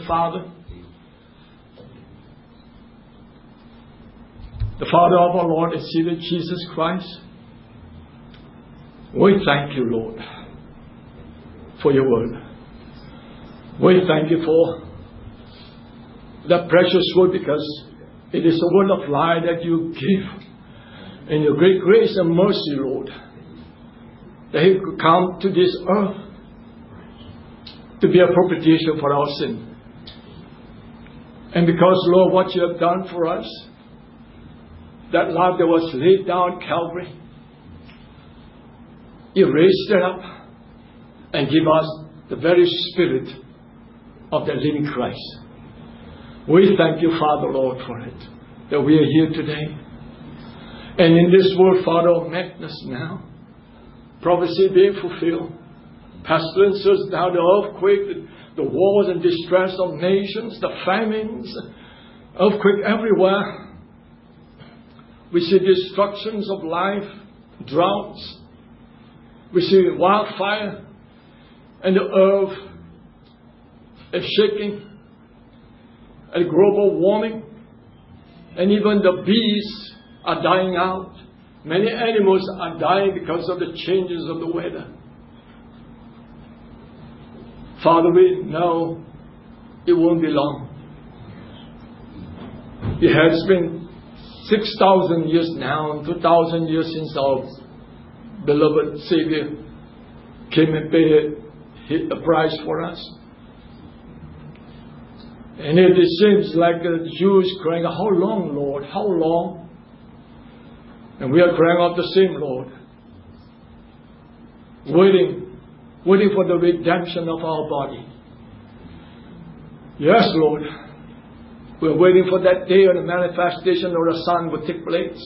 Father, the Father of our Lord and Savior Jesus Christ, we thank you, Lord, for your word. We thank you for that precious word, because it is a word of life that you give in your great grace and mercy, Lord, that He could come to this earth to be a propitiation for our sin. And because, Lord, what you have done for us, that love that was laid down at Calvary, you raised it up and give us the very Spirit of the living Christ. We thank you, Father, Lord, for it, that we are here today. And in this world, Father, of madness now, prophecy being fulfilled, pestilences now, the earthquake, the wars and distress of nations, the famines, earthquake everywhere. We see destructions of life, droughts. We see wildfire, and the earth is shaking, and global warming, and even the bees are dying out. Many animals are dying because of the changes of the weather. Father, we know it won't be long. It has been 6,000 years now, and 2,000 years since our beloved Savior came and paid a price for us. And it seems like the Jews crying, how long, Lord? How long? And we are crying out the same, Lord. Waiting for the redemption of our body. Yes, Lord. We're waiting for that day when the manifestation of the Son will take place.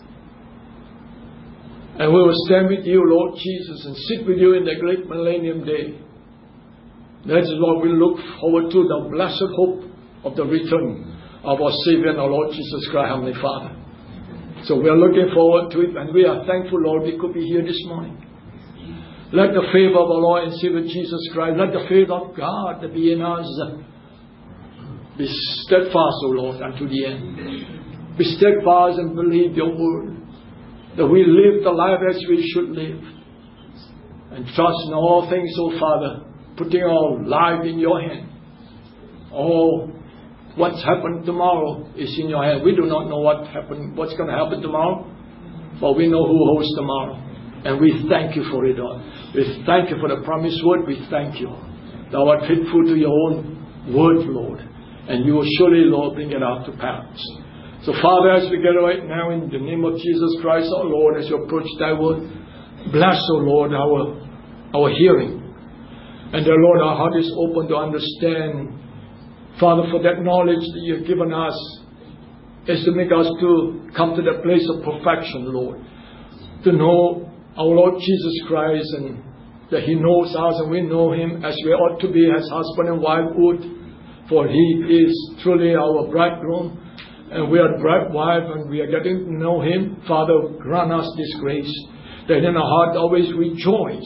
And we will stand with you, Lord Jesus, and sit with you in the great millennium day. That is what we look forward to, the blessed hope of the return of our Savior and our Lord Jesus Christ, Heavenly Father. So we are looking forward to it, and we are thankful, Lord, we could be here this morning. Let the favor of our Lord and Savior Jesus Christ, let the favor of God that be in us be steadfast, O Lord, unto the end. Be steadfast and believe your word, that we live the life as we should live, and trust in all things, O Father, putting our life in your hand. Oh, what's happened tomorrow is in your hand. We do not know what's going to happen tomorrow, but we know who holds tomorrow. And we thank you for it all. We thank you for the promised word. We thank you. Thou art faithful to your own word, Lord. And you will surely, Lord, bring it out to pass. So, Father, as we get right now in the name of Jesus Christ, our Lord, as you approach thy word, bless, O Lord, our hearing. And, dear Lord, our heart is open to understand. Father, for that knowledge that you have given us is to make us to come to that place of perfection, Lord. To know our Lord Jesus Christ, and that He knows us and we know Him as we ought to be as husband and wife would. For He is truly our bridegroom, and we are the bride wife, and we are getting to know Him. Father, grant us this grace, that in our heart always rejoice.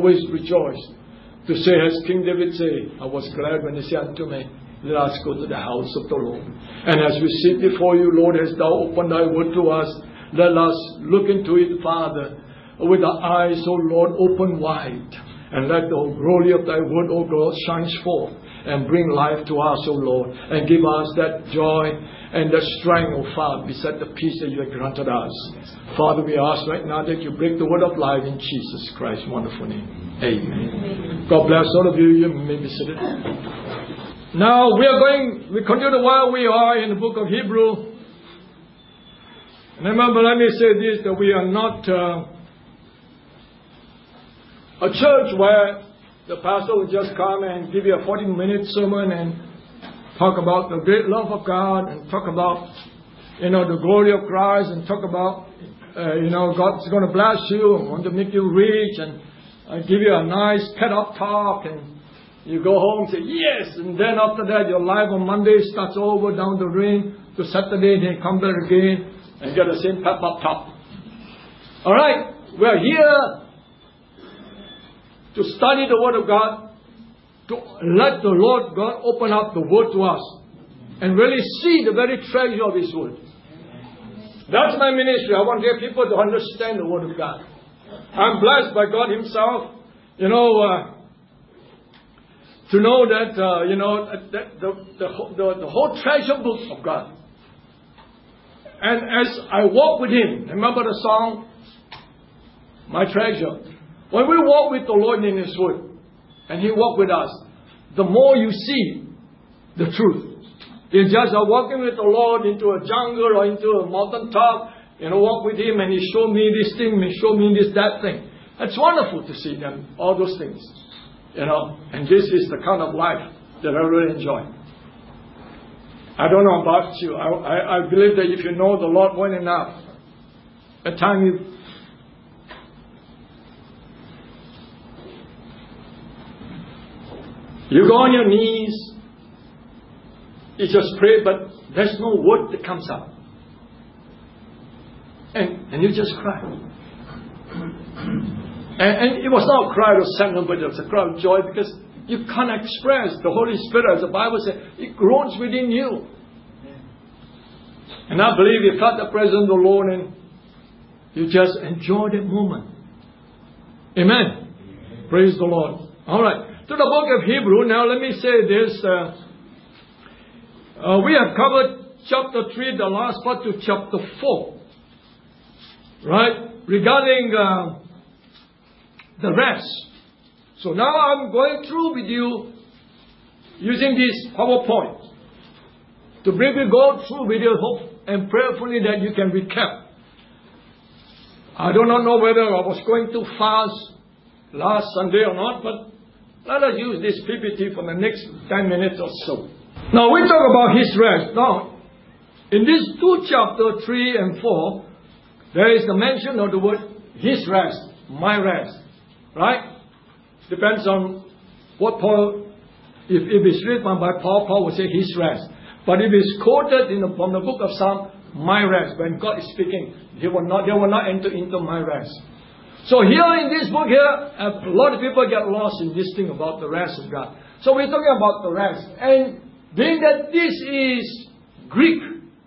To say as King David said, I was glad when they said unto me, let us go to the house of the Lord. And as we sit before you, Lord, as thou open thy word to us, let us look into it, Father, with our eyes, O Lord, open wide. And let the glory of thy word, O God, shine forth and bring life to us, O Lord. And give us that joy and that strength, O Father, beside the peace that you have granted us. Father, we ask right now that you break the word of life in Jesus Christ's wonderful name. Amen. God bless all of you. You may be seated. Now we continue while we are in the book of Hebrew. And remember, let me say this, that we are not a church where the pastor will just come and give you a 40-minute sermon and talk about the great love of God, and talk about, the glory of Christ, and talk about, God's going to bless you and want to make you rich, and give you a nice pet-up talk, and you go home and say, yes, and then after that, your life on Monday starts over down the drain to Saturday, and then come back again and get the same pep-up talk. All right, we're here to study the Word of God, to let the Lord God open up the Word to us and really see the very treasure of His Word. That's my ministry. I want to get people to understand the Word of God. I'm blessed by God Himself, to know that, the whole treasure book of God. And as I walk with Him, remember the song, My Treasure? When we walk with the Lord in His Word, and He walks with us, the more you see the truth. You just are walking with the Lord into a jungle or into a mountaintop, walk with Him and He show me this thing, He show me this, that thing. It's wonderful to see them, all those things. And this is the kind of life that I really enjoy. I don't know about you. I believe that if you know the Lord well enough, at times you go on your knees, you just pray, but there's no word that comes out. And you just cry. And it was not a cry of sadness, but it was a cry of joy, because you can't express the Holy Spirit, as the Bible says, it groans within you. And I believe you felt the presence of the Lord and you just enjoy that moment. Amen. Praise the Lord. All right. To the book of Hebrew, now let me say this. We have covered chapter 3, the last part, to chapter 4. Right? Regarding the rest. So now I'm going through with you using this PowerPoint to briefly go through with you, hope and prayerfully that you can recap. I do not know whether I was going too fast last Sunday or not, but let us use this PPT for the next 10 minutes or so. Now we talk about His rest. Now, in these two chapters, 3 and 4, there is the mention of the word His rest, my rest. Right? Depends on what Paul, if it's written by Paul, Paul will say His rest. But if it's quoted from the book of Psalm, my rest, when God is speaking, they will not enter into my rest. So here in this book here, a lot of people get lost in this thing about the rest of God. So we're talking about the rest. And being that this is Greek,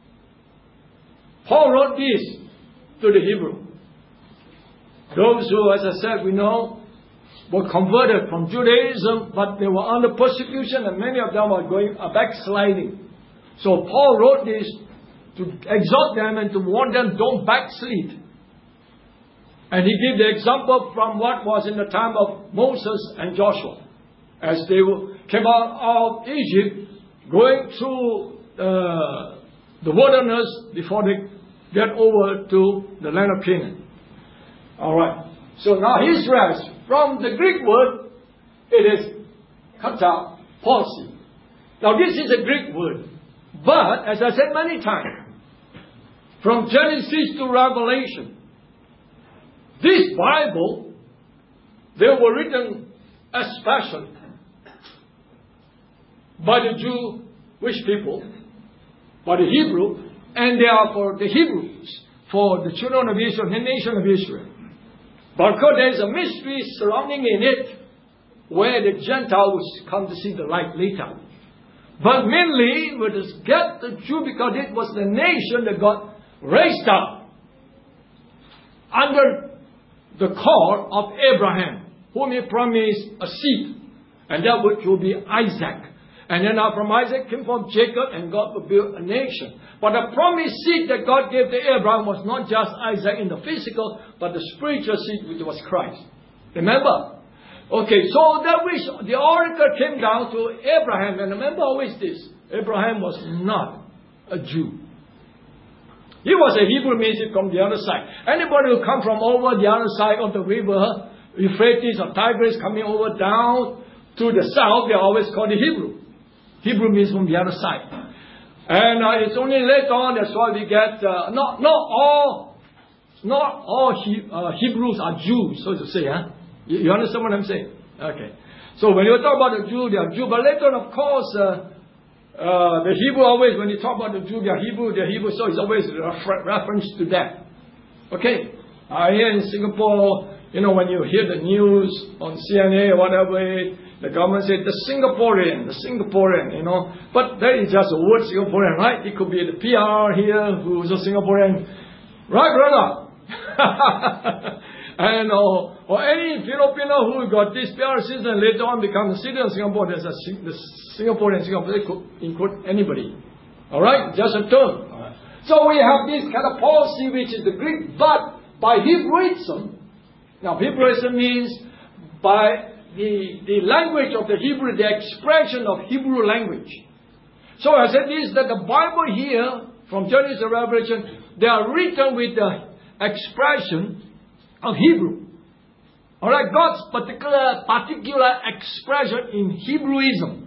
Paul wrote this to the Hebrew. Those who, as I said, we know, were converted from Judaism, but they were under persecution, and many of them were backsliding. So Paul wrote this to exhort them and to warn them, don't backslid. And he gave the example from what was in the time of Moses and Joshua, as they came out of Egypt, going through the wilderness before they get over to the land of Canaan. All right. So now His rest, from the Greek word, it is kata, policy. Now this is a Greek word. But, as I said many times, from Genesis to Revelation, this Bible, they were written especially by the Jewish people, by the Hebrew, and they are for the Hebrews, for the children of Israel, the nation of Israel. But because there is a mystery surrounding in it, where the Gentiles come to see the light later. But mainly, we just get the Jew because it was the nation that got raised up under the call of Abraham, whom He promised a seed, and that which will be Isaac. And then from Isaac came from Jacob, and God will build a nation. But the promised seed that God gave to Abraham was not just Isaac in the physical, but the spiritual seed, which was Christ. Remember? Okay, so that which the oracle came down to Abraham, and remember always this, Abraham was not a Jew. He was a Hebrew, means from the other side. Anybody who come from over the other side of the river, Euphrates or Tigris, coming over down to the south, they are always called the Hebrew. Hebrew means from the other side. And it's only later on, that's why we get, not all Hebrews are Jews, so to say, huh? You understand what I'm saying? Okay. So when you talk about the Jew, they are Jew. But later on, of course, the Hebrew always, when you talk about the Jew, they are Hebrew, so it's always a reference to that. Okay. Here in Singapore, You know, when you hear the news on CNA or whatever, the government said the Singaporean, you know. But that is just a word, Singaporean, right? It could be the PR here who's a Singaporean. Right, brother? And or any Filipino who got this PR citizen later on become a citizen of Singapore. There's the Singaporean Singapore. They could include anybody. All right, just a term. Right. So we have this kind of policy, which is the Greek, but by Hebrewism. Now, Hebrewism means by the language of the Hebrew, the expression of Hebrew language. So I said this, that the Bible here, from Genesis to Revelation, they are written with the expression of Hebrew. Alright, God's particular expression in Hebrewism.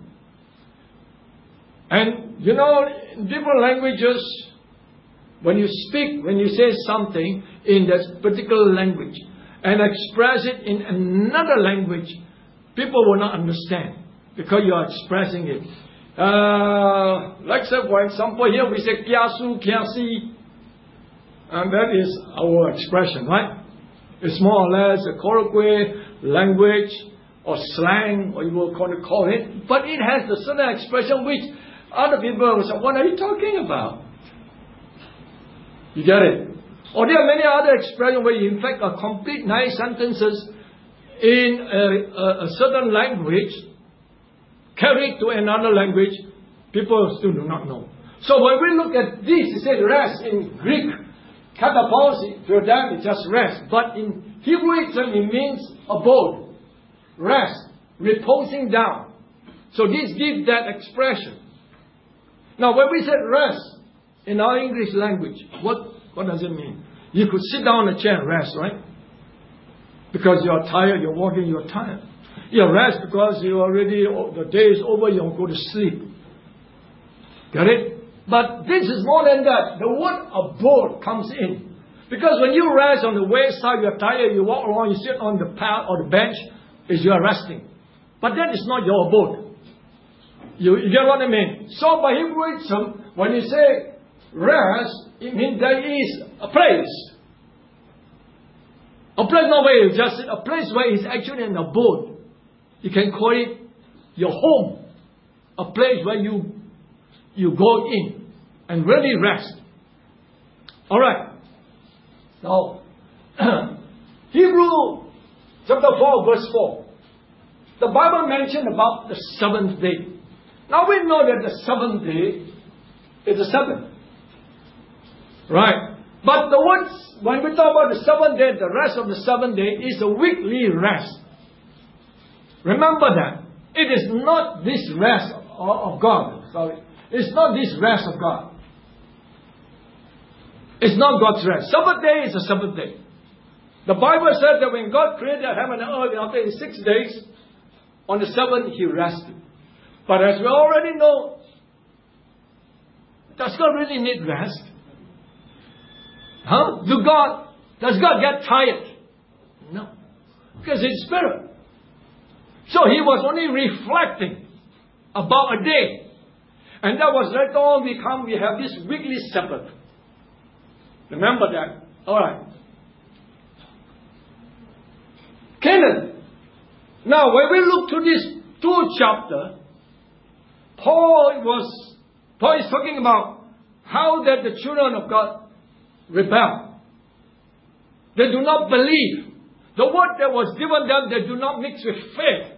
And you know, in different languages, when you speak, when you say something in that particular language and express it in another language, people will not understand because you are expressing it. Like say, for example, here we say kiasu, kiasi, and that is our expression, right? It's more or less a colloquial language or slang, or you will call it, but it has a certain expression which other people will say, what are you talking about? You get it? Or there are many other expressions where you in fact are complete nice sentences in a certain language, carried to another language, people still do not know. So when we look at this, it says rest in Greek. Katapausi, for them it's just rest. But in Hebrewism it means abode, rest, reposing down. So this gives that expression. Now when we say rest in our English language, what does it mean? You could sit down in a chair and rest, right? Because you are tired, you're walking, you're tired. You rest because you already, the day is over, you go to sleep. Got it? But this is more than that. The word abode comes in. Because when you rest on the wayside, you're tired, you walk around, you sit on the path or the bench, is you are resting. But that is not your abode. You get what I mean? So by Hebrewism, when you say rest, it means there is a place. A place not where you just sit, a place where it's actually an abode. You can call it your home. A place where you go in and really rest. Alright. Now, Hebrew chapter 4 verse 4. The Bible mentioned about the seventh day. Now we know that the seventh day is the Sabbath. Right. But the words, when we talk about the seventh day, the rest of the seventh day is a weekly rest. Remember that. It is not this rest of God. Sorry. It's not this rest of God. It's not God's rest. Sabbath day is a Sabbath day. The Bible says that when God created heaven and earth after 6 days, on the seventh He rested. But as we already know, does God really need rest? Huh? Does God get tired? No. Because He's Spirit. So He was only reflecting about a day. And that was later on we have this weekly Sabbath. Remember that. Alright. Canaan. Now when we look to this 2 chapter, Paul is talking about how that the children of God rebel. They do not believe. The word that was given them, they do not mix with faith.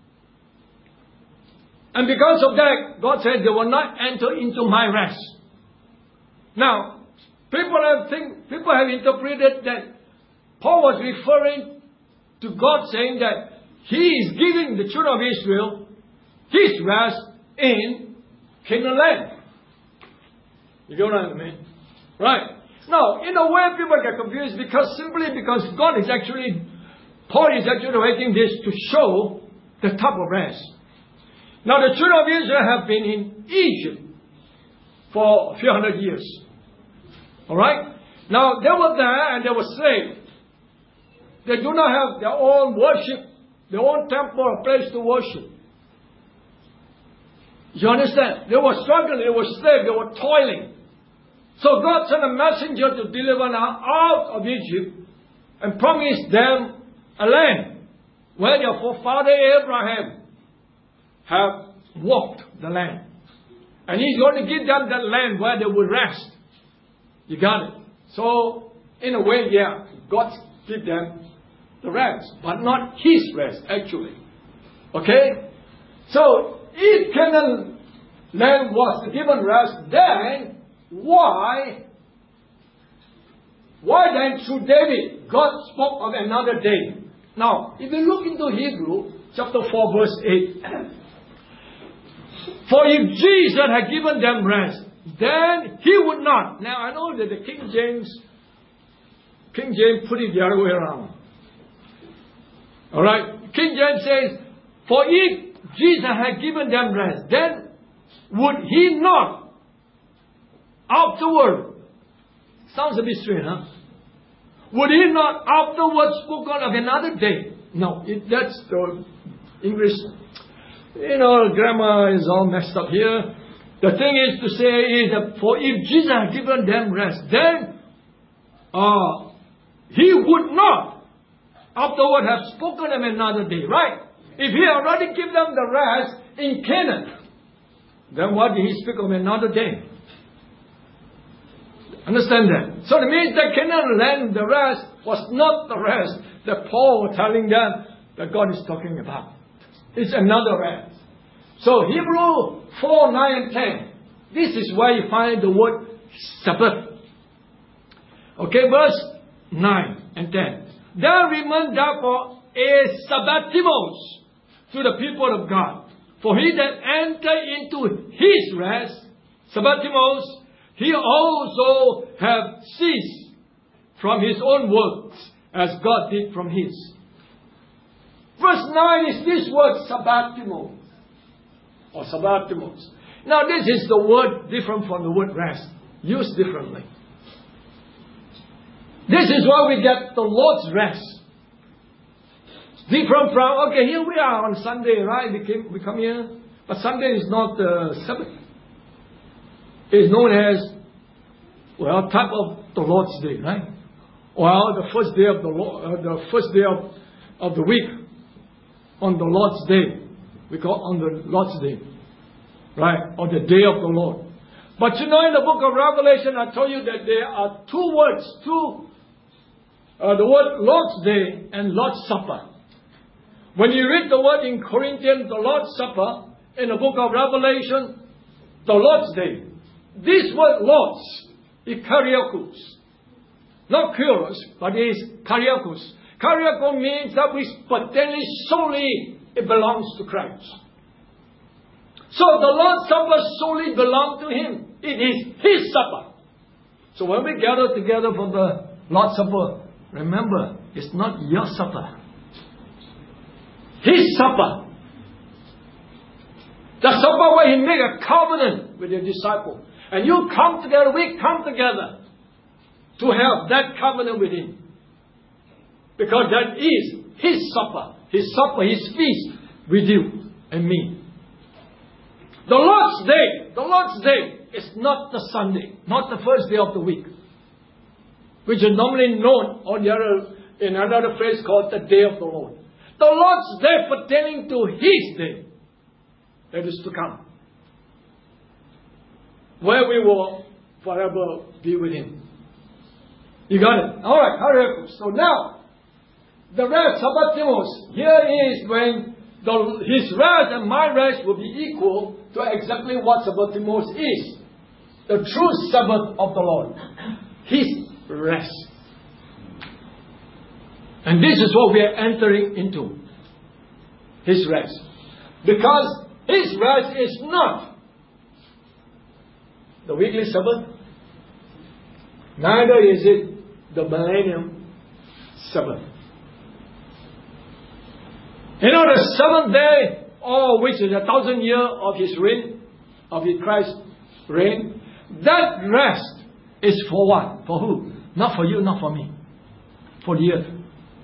And because of that, God said they will not enter into my rest. Now, people have interpreted that Paul was referring to God saying that He is giving the children of Israel His rest in Canaan land. You get what I mean? Right. Now, in a way people get confused because God is actually, Paul is actually writing this to show the type of rest. Now the children of Israel have been in Egypt for a few hundred years. Alright? Now they were there and they were slaves. They do not have their own worship, their own temple or place to worship. You understand? They were struggling, they were slaves, they were toiling. So God sent a messenger to deliver them out of Egypt and promised them a land where their forefather Abraham have walked the land. And He's going to give them that land where they will rest. You got it? So, in a way, yeah, God give them the rest, but not His rest, actually. Okay? So, if Canaan land was given rest, then why then through David, God spoke of another day? Now, if you look into Hebrew, chapter 4, verse 8, for if Jesus had given them rest, then He would not. Now, I know that the King James put it the other way around. Alright? King James says, for if Jesus had given them rest, then would He not afterward, sounds a bit strange, huh? Would He not afterward spoken of another day? No, that's the English, grammar is all messed up here. The thing is to say is that for if Jesus had given them rest, then He would not afterward have spoken of another day, right? If He already given them the rest in Canaan, then why did He speak of another day? Understand that? So it means that Canaan land, the rest, was not the rest that Paul was telling them that God is talking about. It's another rest. So Hebrew 4, 9 and 10. This is where you find the word Sabbath. Okay, verse 9 and 10. There remained therefore a Sabbatimos to the people of God. For he that entered into his rest, Sabbatimos, he also have ceased from his own works, as God did from his. Verse 9 is this word Sabbatimos, or Sabbatimos. Now this is the word different from the word rest, used differently. This is where we get the Lord's rest. Different from, okay, here we are on Sunday, right? We come here, but Sunday is not the Sabbath. It's known as, type of the Lord's Day, right? Well, the first day of the first day of the week, on the Lord's Day, we call on the Lord's Day, right? Or the day of the Lord. But in the book of Revelation, I told you that there are two words, the word Lord's Day and Lord's Supper. When you read the word in Corinthians, the Lord's Supper, in the book of Revelation, the Lord's Day. This word Lord's is Kyriakos. Not Kyros, but it is Kyriakos. Kyriakos means that which pertaining solely it belongs to Christ. So the Lord's Supper solely belongs to Him. It is His supper. So when we gather together for the Lord's Supper, remember, it's not your supper. His supper. The supper where He made a covenant with His disciples. And you come together, we come together to have that covenant with Him. Because that is His supper, His feast with you and me. The Lord's Day is not the Sunday, not the first day of the week, which is normally known in another phrase called the day of the Lord. The Lord's Day pertaining to His day that is to come, where we will forever be with Him. You got it? Alright, hurry up. So now, the rest, Sabbatimos, here is when His rest and my rest will be equal to exactly what Sabbatimos is. The true Sabbath of the Lord. His rest. And this is what we are entering into. His rest. Because His rest is not the weekly Sabbath. Neither is it the millennium Sabbath. The seventh day, which is 1,000 years of His reign, of His Christ's reign, that rest is for what? For who? Not for you, not for me. For the earth.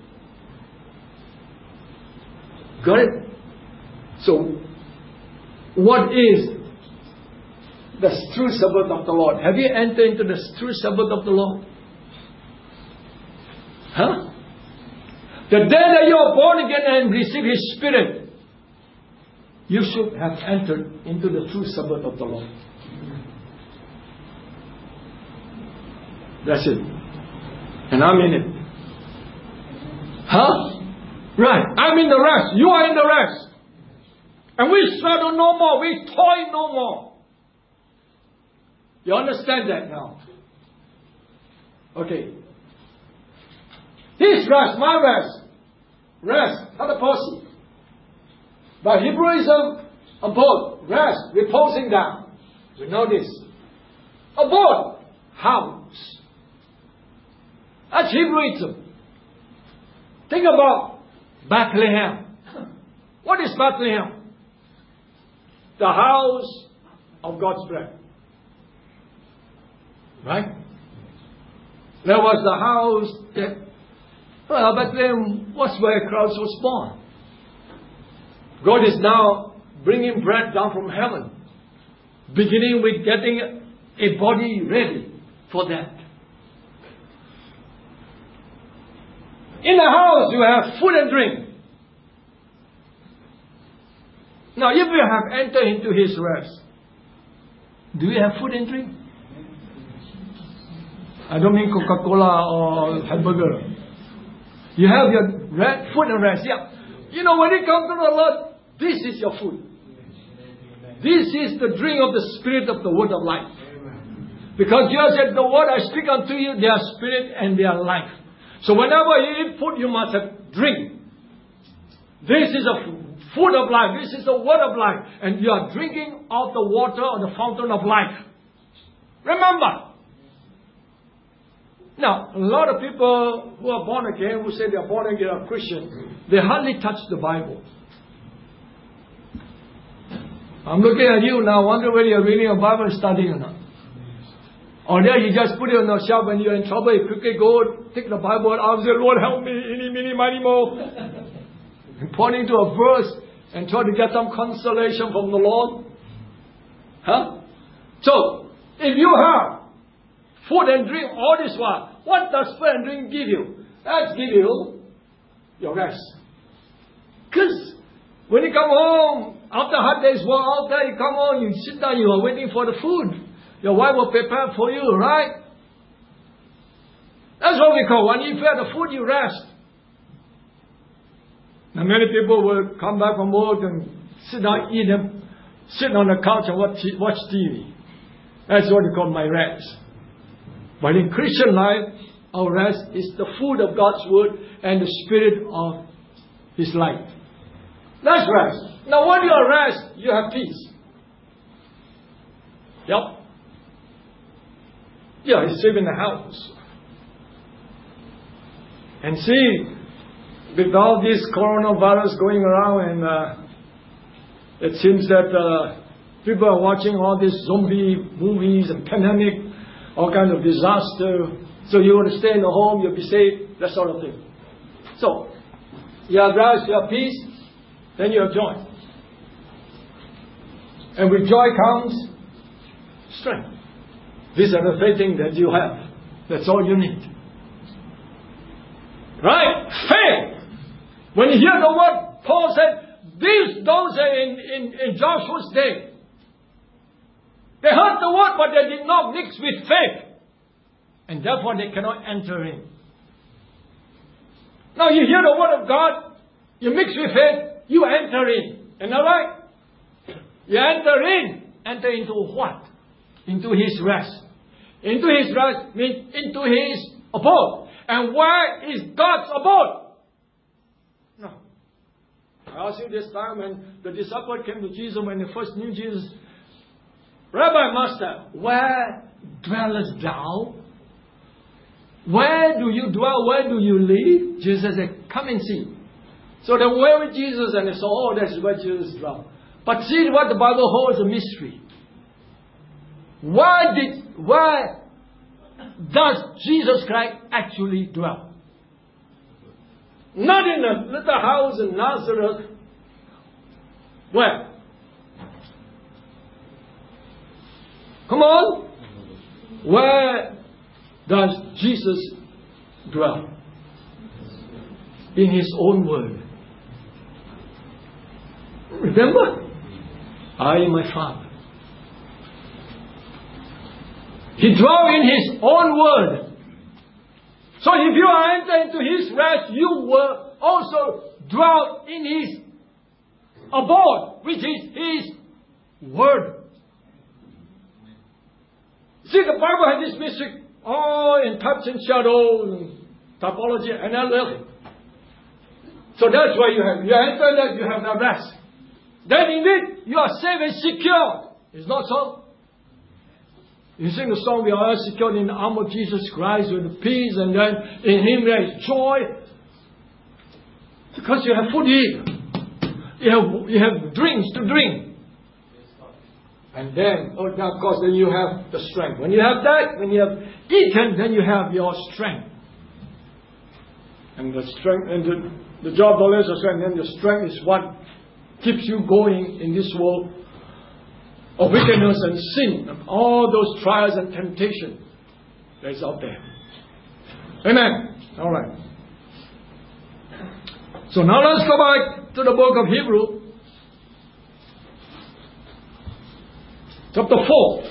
Got it? So, what is the true Sabbath of the Lord? Have you entered into the true Sabbath of the Lord? Huh? The day that you are born again and receive His Spirit, you should have entered into the true Sabbath of the Lord. That's it. And I'm in it. Huh? Right. I'm in the rest. You are in the rest. And we struggle no more. We toil no more. You understand that now? Okay. His rest, my rest. Rest, not a person. But Hebrewism, abode, rest, reposing down. We know this. Abode, house. That's Hebrewism. Think about Bethlehem. What is Bethlehem? The house of God's bread. Right? There was the house that, well, Bethlehem was where Christ was born. God is now bringing bread down from heaven, beginning with getting a body ready for that. In the house you have food and drink. Now if you have entered into His rest, do you have food and drink? I don't mean Coca-Cola or hamburger. You have your food and rest. Yeah. You know, when you come to the Lord, this is your food. This is the drink of the Spirit of the word of life. Because Jesus said, the word I speak unto you, they are spirit and they are life. So whenever you eat food, you must have drink. This is a food of life. This is the word of life. And you are drinking of the water or the fountain of life. Remember. Now, a lot of people who are born again, who say they are born again, are Christian, they hardly touch the Bible. I'm looking at you now, wonder whether you're reading a Bible and studying or not. Or there you just put it on the shelf when you're in trouble, you quickly go, take the Bible out and say, Lord help me, any, mini, miny, mo. Pointing to a verse and try to get some consolation from the Lord. Huh? So, if you have food and drink all this while, what does food and drink give you? That give you your rest. Because when you come home, after a hard day's work, after you come home, you sit down, you are waiting for the food. Your wife will prepare for you, right? That's what we call, when you prepare the food, you rest. Now many people will come back from work and sit down, eat them, sit on the couch and watch TV. That's what we call my rest. But in Christian life, our rest is the food of God's word and the spirit of His life. That's rest. Now when you are rest, you have peace. Yep. Yeah, he's safe in the house. And see, with all this coronavirus going around, and it seems that people are watching all these zombie movies and pandemic, all kinds of disaster. So you want to stay in the home, you'll be safe, that sort of thing. So, you have rest, you have peace, then you have joy. And with joy comes strength. These are the three things that you have. That's all you need. Right? Faith. When you hear the word, Paul said, these those in Joshua's day, they heard the word, but they did not mix with faith. And therefore they cannot enter in. Now you hear the word of God, you mix with faith, you enter in. Isn't that right? You enter in. Enter into what? Into His rest. Into His rest means into His abode. And where is God's abode? No. I asked you this time when the disciple came to Jesus, when they first knew Jesus, Rabbi, Master, where dwellest thou? Where do you dwell? Where do you live? Jesus said, come and see. So they went with Jesus and they saw, oh, that's where Jesus dwelled. But see what the Bible holds a mystery. Where does Jesus Christ actually dwell? Not in a little house in Nazareth. Where? Come on. Where does Jesus dwell? in His own word. Remember? I am my Father. He dwelt in His own word. So if you are enter into His rest, you will also dwell in His abode, which is His word. See, the Bible has this mystic, in types and shadows, and typology, and everything. So that's why you enter that, you have the rest. Then indeed, you are safe and secure. It's not so? You sing the song, we are secured in the arm of Jesus Christ with peace, and then in Him there is joy. Because you have food to eat. You have drinks to drink. And then, of course, then you have the strength. When you have that, when you have eaten, then you have your strength. And the strength, and the job of the Lord is the strength, and the strength is what keeps you going in this world of wickedness and sin, and all those trials and temptation that is out there. Amen. All right. So now let's go back to the book of Hebrews, chapter 4.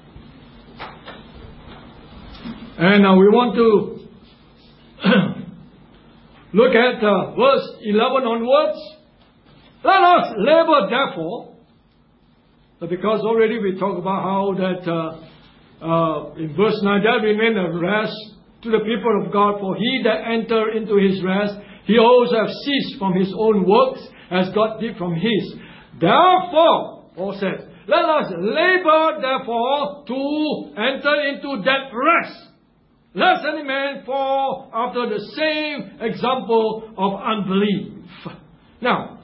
And we want to look at verse 11 onwards. Let us labor therefore, because already we talked about how that in verse 9, there remain a rest to the people of God, for he that enter into his rest, he also have ceased from his own works, as God did from his. Therefore, Paul says, let us labor therefore to enter into that rest, lest any man fall after the same example of unbelief. Now,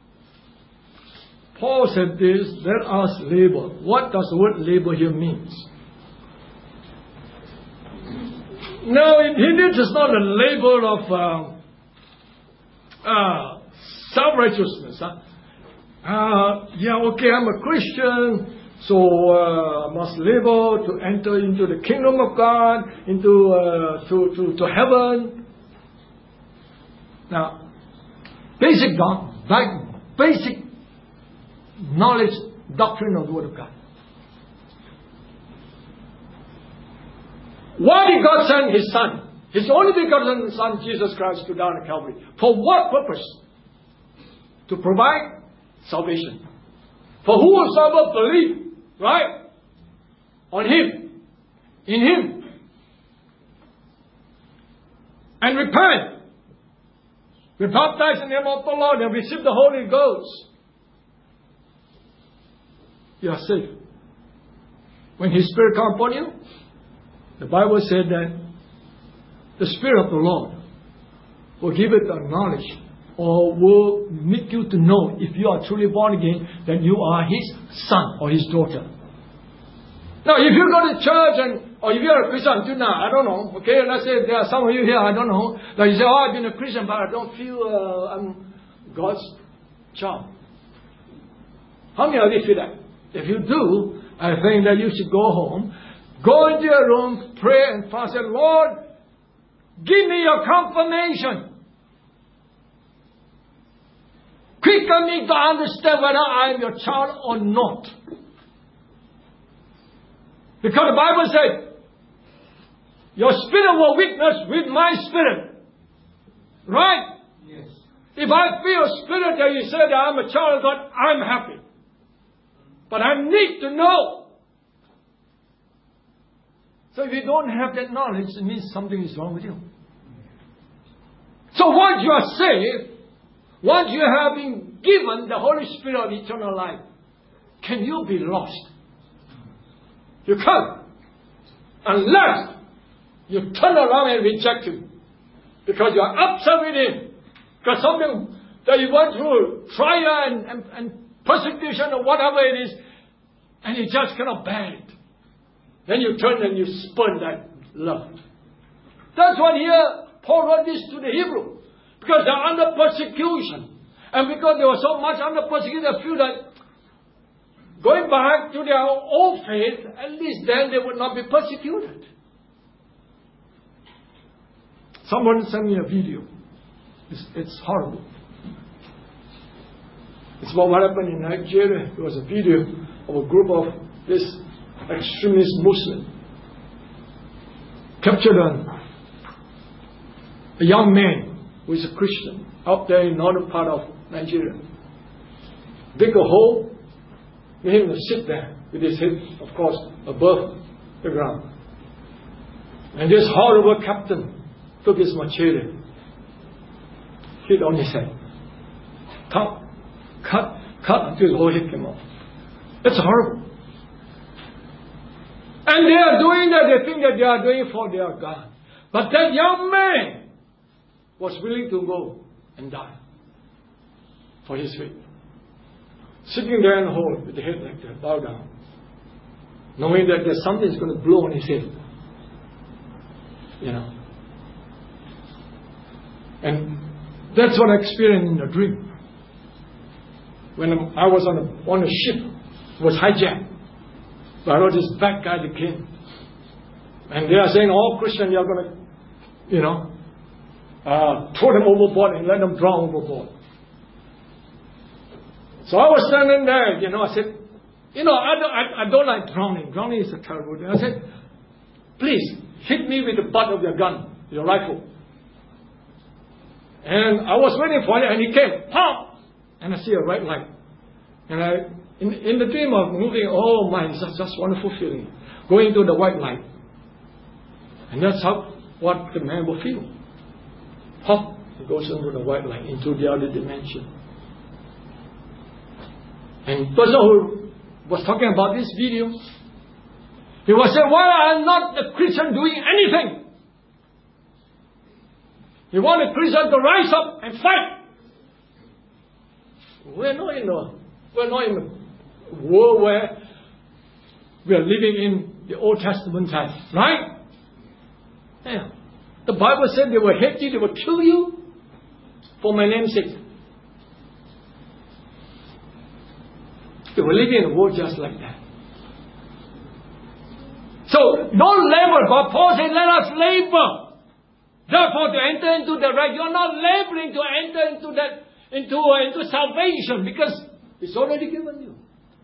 Paul said this, let us labor. What does the word labor here mean? Now, in Hebrew, it's not a labor of self-righteousness. I'm a Christian, so I must labor to enter into the kingdom of God, into to heaven. Now, basic knowledge, doctrine of the Word of God. Why did God send His Son, His only begotten Son, Jesus Christ, to die on Calvary? For what purpose? To provide salvation. For whosoever believe, right, on Him, in Him, and repent, be baptized in the name of the Lord, and receive the Holy Ghost, you are saved. When His Spirit comes upon you, the Bible said that the Spirit of the Lord will give it the knowledge, or will make you to know, if you are truly born again, that you are His son or His daughter. Now, if you go to church or if you are a Christian until now, I don't know, okay, let's say there are some of you here, I don't know, that you say, I've been a Christian, but I don't feel I'm God's child. How many of you feel that? If you do, I think that you should go home, go into your room, pray and fast, and Lord, give me your confirmation. Quicken me to understand whether I am your child or not. Because the Bible said, your spirit will witness with my spirit. Right? Yes. If I feel spirit that you say that I'm a child of God, I'm happy. But I need to know. So if you don't have that knowledge, it means something is wrong with you. So once you are saved, once you have been given the Holy Spirit of eternal life, can you be lost? You can't. Unless you turn around and reject Him. Because you are upset with Him. Because something that you went through, trial and persecution or whatever it is, and you just cannot bear it. Then you turn and you spurn that love. That's what here Paul wrote this to the Hebrew. Because they're under persecution. And because they were so much under persecution, they feel that going back to their old faith, at least then they would not be persecuted. Someone sent me a video. It's horrible. It's about what happened in Nigeria. There was a video of a group of this extremist Muslim captured a young man who is a Christian out there in northern part of Nigeria. Dig a hole, made him to sit there with his head, of course, above the ground. And this horrible captain took his machete, hit on his head. Cut until his whole head came off. It's horrible. And they are doing that, they think that they are doing it for their God. But that young man was willing to go and die for his faith. Sitting there in the hole with the head like that, bow down, knowing that there's something that's going to blow on his head. You know. And that's what I experienced in a dream. When I was on a ship, it was hijacked by all this bad guy that came. And they are saying, all Christians, you are going to, throw them overboard and let them drown overboard. So I was standing there, I said, I don't like drowning. Drowning is a terrible thing. I said, please, hit me with the butt of your gun, your rifle. And I was waiting for it, and he came, pop! And I see a red light. And in the dream of moving, oh my, it's just wonderful feeling. Going to the white light. And that's what the man will feel. Pop! He goes into the white light, into the other dimension. And the person who was talking about this video, he was saying, why are not the Christians doing anything? He wanted Christians to rise up and fight. We're not in a world where we are living in the Old Testament time, right? Yeah. The Bible said they will hate you, they will kill you for my name's sake. They were living in a world just like that. So don't labor, but Paul said, let us labor. Therefore, to enter into the right, you're not laboring to enter into that, into salvation, because it's already given you.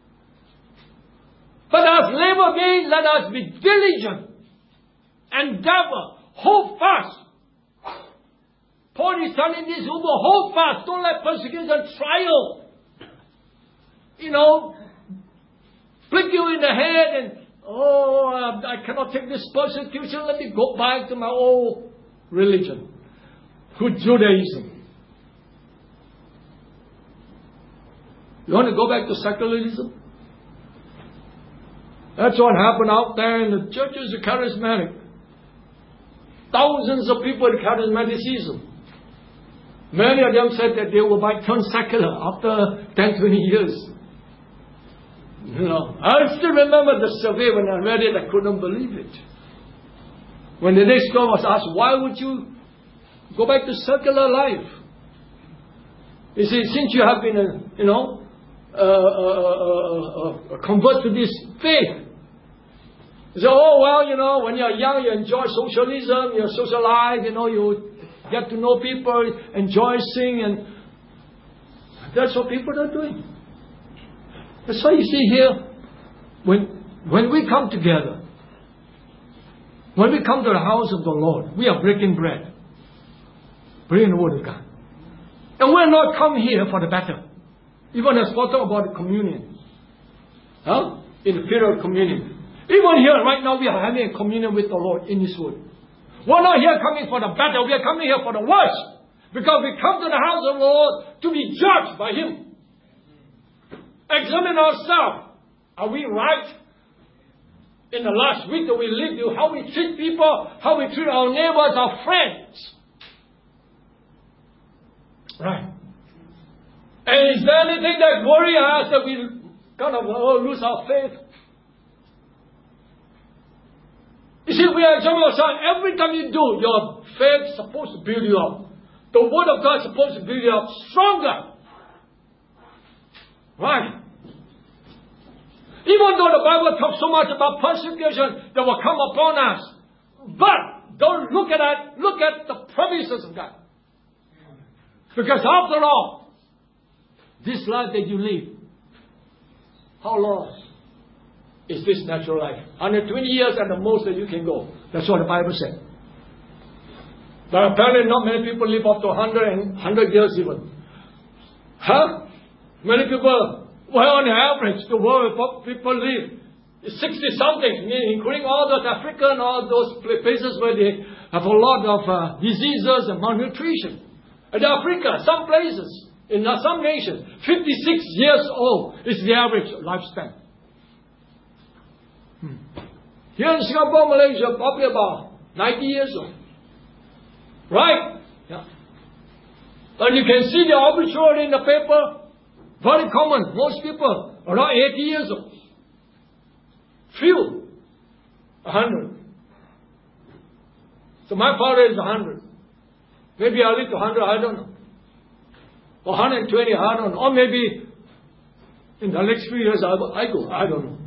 But as labor means, let us be diligent, endeavor, hold fast. Paul is telling this woman, hold fast, don't let persecution, trial, flick you in the head and, I cannot take this persecution, let me go back to my old religion, good Judaism. You want to go back to secularism? That's what happened out there in the churches of charismatic. Thousands of people in charismaticism. Many of them said that they will might turn secular after 10, 20 years. I still remember the survey when I read it, I couldn't believe it. When the next girl was asked, why would you go back to secular life? He said, since you have been, convert to this faith. He said, when you're young, you enjoy socialism, you socialize, you get to know people, enjoy singing, and that's what people are doing. That's why you see here, when we come together, when we come to the house of the Lord, we are breaking bread, bringing the Word of God. And we're not come here for the battle. Even as Paul talked about the communion. In the period of communion. Even here, right now, we are having a communion with the Lord in His Word. We're not here coming for the battle. We are coming here for the worship. Because we come to the house of the Lord to be judged by Him. Examine ourselves. Are we right? In the last week that we lived, how we treat people, how we treat our neighbors, our friends. Right. And is there anything that worries us that we kind of lose our faith? You see, we are examining ourselves. Every time you do, your faith is supposed to build you up. The Word of God is supposed to build you up stronger. Right. Even though the Bible talks so much about persecution that will come upon us. But don't look at that. Look at the promises of God. Because after all, this life that you live, how long is this natural life? 120 years at the most that you can go. That's what the Bible said. But apparently not many people live up to 100 years even. Huh? Many people, well, on average, the world people live 60-something, including all those African, all those places where they have a lot of diseases and malnutrition. In Africa, some places, in some nations, 56 years old is the average lifespan. Here in Singapore, Malaysia, probably about 90 years old. Right? Yeah. And you can see the obituary in the paper. Very common. Most people around 80 years old. Few. 100. So my father is 100. Maybe I'll live to 100, I don't know. Or 120, I don't know. Or maybe in the next few years I go, I don't know.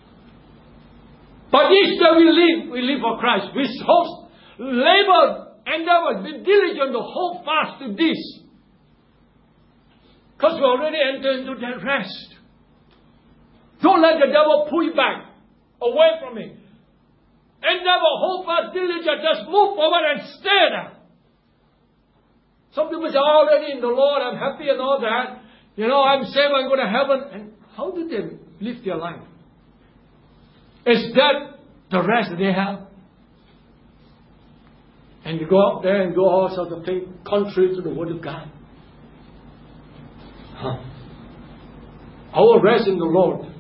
But each day we live for Christ. We hope, labor, endeavor, be diligent to hold fast to this. Because we already entered into that rest. Don't let the devil pull you back, away from it. Endeavor, hold fast, diligent, just move forward and stay there. Some people say, already in the Lord, I'm happy and all that. I'm saved, I'm going to heaven. And how do they live their life? Is that the rest they have? And you go out there and do all sorts of things contrary to the Word of God. Our rest in the Lord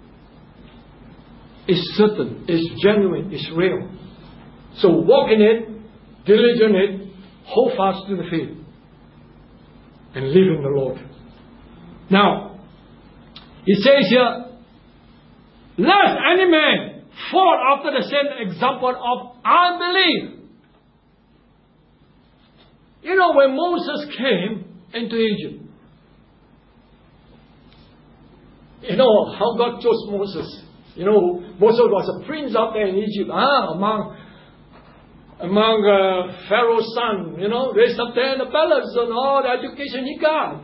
is certain, is genuine, is real. So walk in it, diligent in it, hold fast to the faith, and live in the Lord. Now, it says here, lest any man fall after the same example of unbelief. When Moses came into Egypt, how God chose Moses. Moses was a prince out there in Egypt, among Pharaoh's son, raised up there in the palace and all the education he got.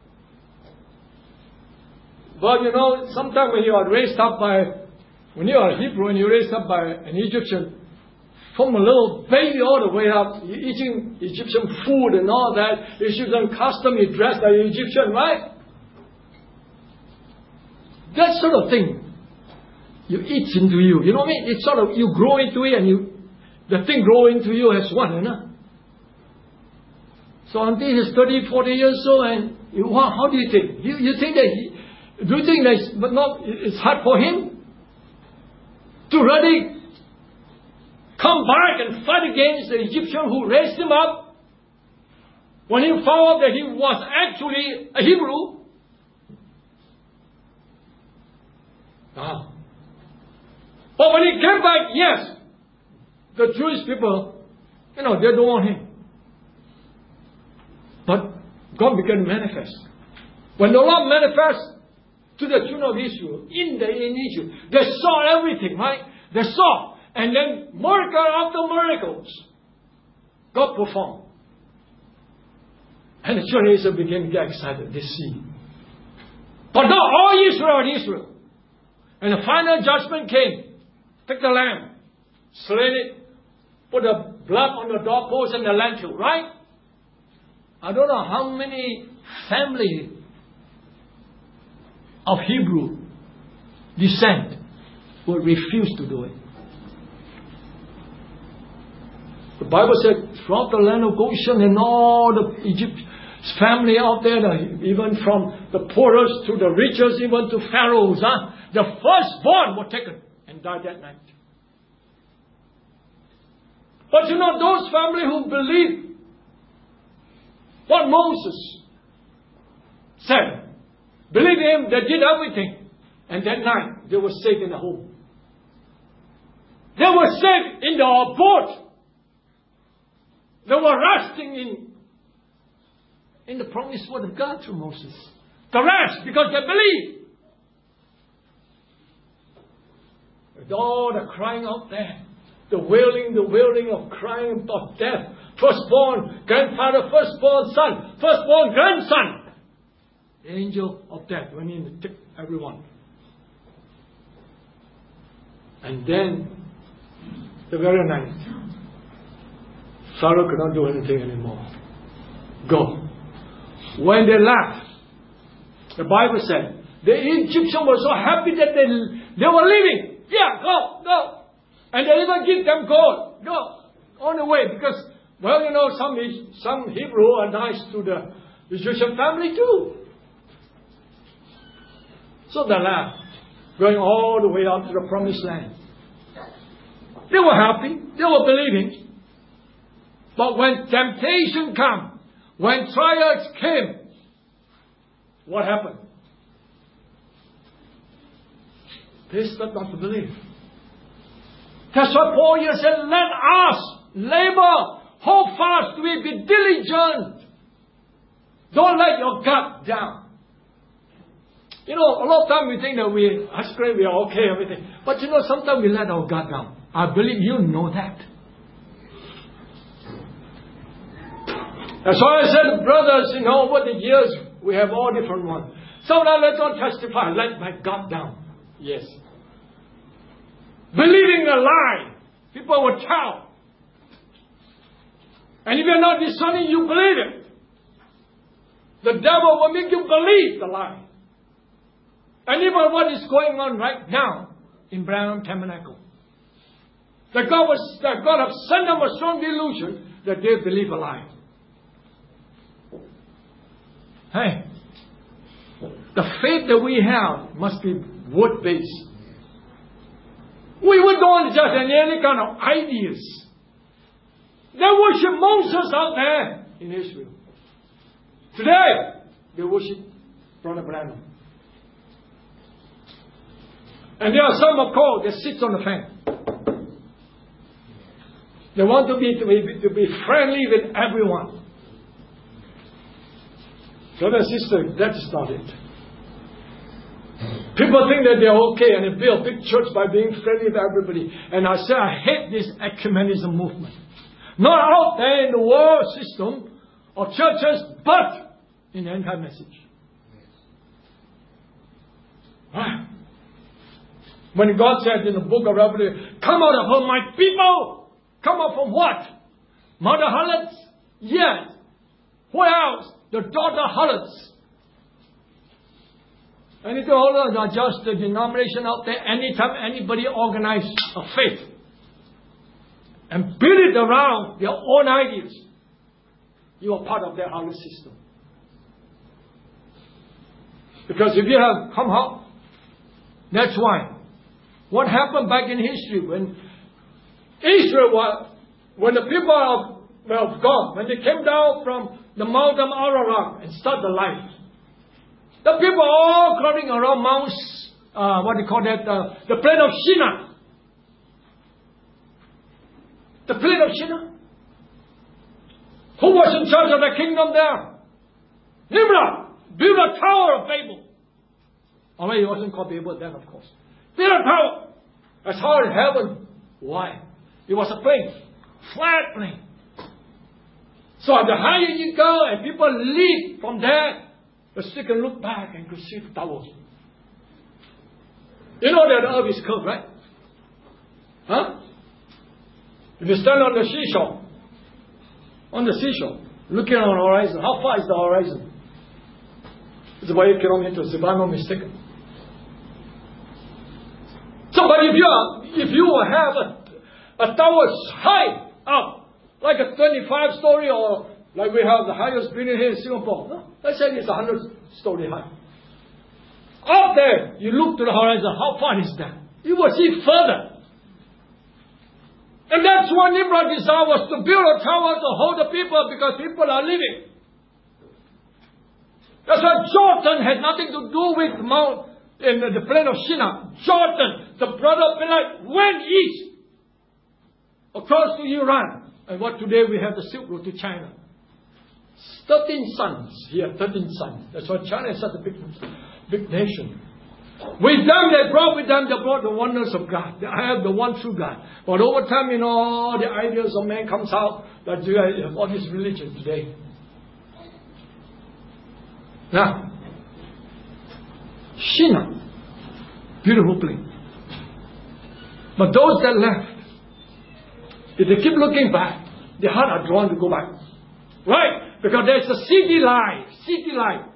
But sometimes when you are raised up when you are a Hebrew and you're raised up by an Egyptian, from a little baby all the way up, you're eating Egyptian food and all that, Egyptian custom, you dress like an Egyptian, right? That sort of thing, you eat into you. You know what I mean? It's sort of, you grow into it and the thing grow into you as one, So until he's 30, 40 years old, and how do you think? You think that, do you think that it's hard for him to really come back and fight against the Egyptian who raised him up when he found out that he was actually a Hebrew? But when he came back, yes, the Jewish people, they don't want him. But God began to manifest. When the Lord manifests to the children of Israel in Egypt, they saw everything, right? They saw. And then miracle after miracles, God performed. And the children of Israel began to get excited. They see. But not all Israel and Israel. And the final judgment came. Take the lamb, slay it, put the blood on the doorpost and the lintel, right? I don't know how many families of Hebrew descent would refuse to do it. The Bible said throughout the land of Goshen and all the Egypt family out there, even from the poorest to the richest, even to pharaohs, the firstborn were taken and died that night. But those families who believed what Moses said, believed him, they did everything, and that night they were safe in the home. They were safe in the boat. They were resting in the promised word of God through Moses. The rest, because they believed. With all the crying out there, the wailing of crying of death, firstborn grandfather, firstborn son, firstborn grandson. The angel of death went in and took everyone. And then, the very night, Pharaoh could not do anything anymore. Go. When they left, the Bible said, the Egyptians were so happy that they were leaving. Yeah, go. And they even give them gold. Go. On the way. Because, well, you know, some Hebrew are nice to the Egyptian family too. So they left. Going all the way out to the promised land. They were happy. They were believing. But when temptation came, when trials came, what happened? They started not to believe. That's why Paul here said, let us labor, hold fast, we be diligent. Don't let your guard down. You know, a lot of times we think that that's great, we are okay, everything. But you know, sometimes we let our guard down. I believe you know that. That's why I said, brothers, you know, over the years, we have all different ones. Sometimes let's not testify, let my guard down. Yes. Believing a lie, people will tell. And if you're not discerning, you believe it. The devil will make you believe the lie. And even what is going on right now in Branham Tabernacle. That God have sent them a strong delusion that they believe a lie. Hey, the faith that we have must be word-based. We would don't just any kind of ideas. They worship monsters out there in Israel. Today, they worship Brother Branham. And there are some of called that sits on the fence. They want to be friendly with everyone. Brother and sister, that's not it. People think that they're okay and they build a big church by being friendly with everybody. And I say I hate this ecumenism movement. Not out there in the world system of churches, but in the anti-message. Right? When God said in the book of Revelation, come out of her, my people! Come out from what? Mother harlots? Yes. Who else? The daughter harlots. And it's all not just the denomination out there. Anytime anybody organizes a faith and build it around their own ideas, you are part of their harlot system. Because if you have come out, that's why. What happened back in history when Israel when the people of God, when they came down from the mountain Ararat and started life, the people all crowding around Mounts, what do you call that? The plain of Shinar. The plain of Shinar. Who was in charge of the kingdom there? Nimrod built a tower of Babel. Although it wasn't called Babel then, of course. Built a tower. As high as heaven. Why? It was a plain. Flat plain. So the higher you go and people leave from there, the stick can look back and could see the towers. You know that the earth is curved, right? Huh? If you stand on the seashore, looking on the horizon, how far is the horizon? It's about 8 kilometers, if I'm not mistaken. So, but if you have a tower high up, like a 25-story or like we have the highest building here in Singapore. No? Let's say it's 100-story high. Up there, you look to the horizon, how far is that? You will see further. And that's what Nimrod's desire was, to build a tower to hold the people because people are living. That's why Jordan had nothing to do with the plain of Shinar. Jordan, the brother of Belite, went east across to Iran. And what today we have the Silk Road to China. 13 sons here, 13 sons. That's why China is such a big nation. With them, they brought the wonders of God. I have the one true God. But over time, all the ideas of man comes out that you have all this religion today. Now, Shinar, beautiful place. But those that left, if they keep looking back, their heart are drawn to go back. Right? Because there's a city life. City life.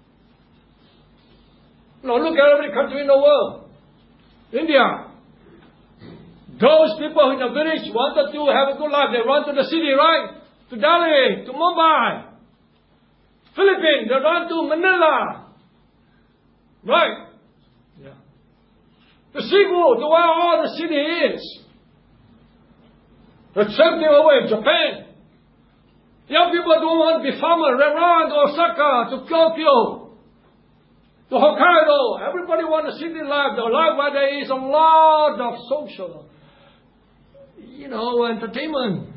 Now look at every country in the world. India. Those people in the village wanted to have a good life. They run to the city, right? To Delhi, to Mumbai. Philippines, they run to Manila. Right? Yeah. To Cebu, to where all the city is. The same thing over in Japan. Young people don't want to be farmers. They run to Osaka, to Tokyo, to Hokkaido. Everybody wants a city life. The life where there is a lot of social, entertainment.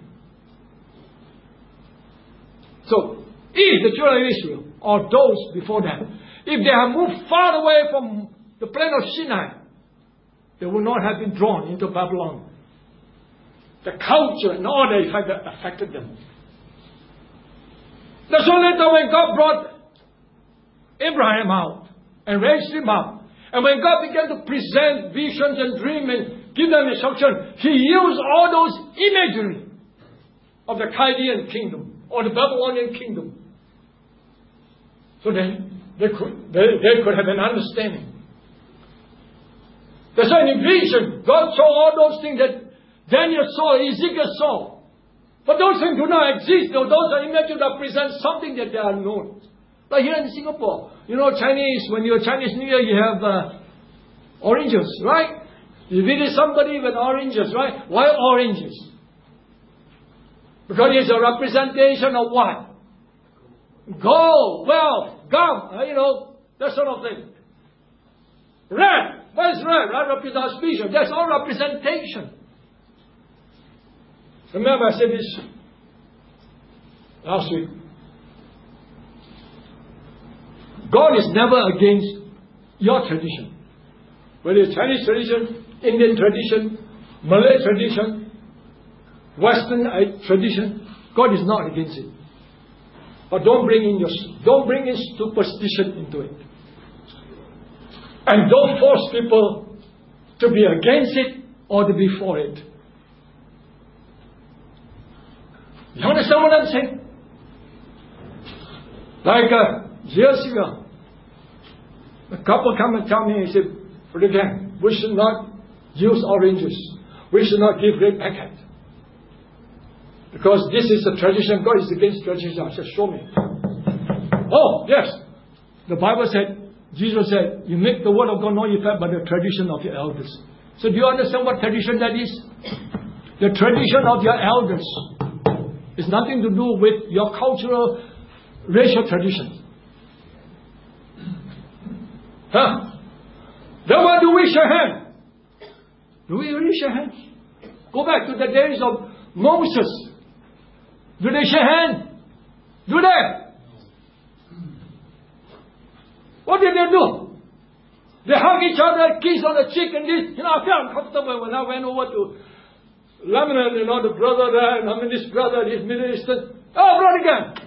So, if the children of Israel, or those before them, if they have moved far away from the plain of Sinai, they would not have been drawn into Babylon. The culture and all that affected them. That's why later when God brought Abraham out and raised him up, and when God began to present visions and dreams and give them instruction, He used all those imagery of the Chaldean kingdom or the Babylonian kingdom. So then they could have an understanding. That's why in vision, God saw all those things that Daniel saw, Ezekiel saw. But those things do not exist. Those are images that present something that they are known. Like here in Singapore, Chinese, when you're Chinese New Year, you have oranges, right? You visit somebody with oranges, right? Why oranges? Because it's a representation of what? Gold, wealth, gum, that sort of thing. Red, what is red? Red represents auspicious. That's all representation. Remember I said this last week. God is never against your tradition. Whether it's Chinese tradition, Indian tradition, Malay tradition, Western tradition, God is not against it. But don't bring in superstition into it. And don't force people to be against it or to be for it. You understand what I'm saying? Like years ago, a couple come and tell me, he said, but again, we should not use oranges. We should not give red packet. Because this is a tradition. God is against tradition. I said, show me. Oh, yes. The Bible said, Jesus said, you make the word of God known by the tradition of your elders. So do you understand what tradition that is? The tradition of your elders. It's nothing to do with your cultural, racial traditions. Huh? Then why do we shake hands? Do we really shake hands? Go back to the days of Moses. Do they shake hands? Do they? What did they do? They hug each other, kiss on the cheek and this. I felt uncomfortable when I went over to Lebanon, the brother there, and this brother, this Middle Eastern. Oh, brother again.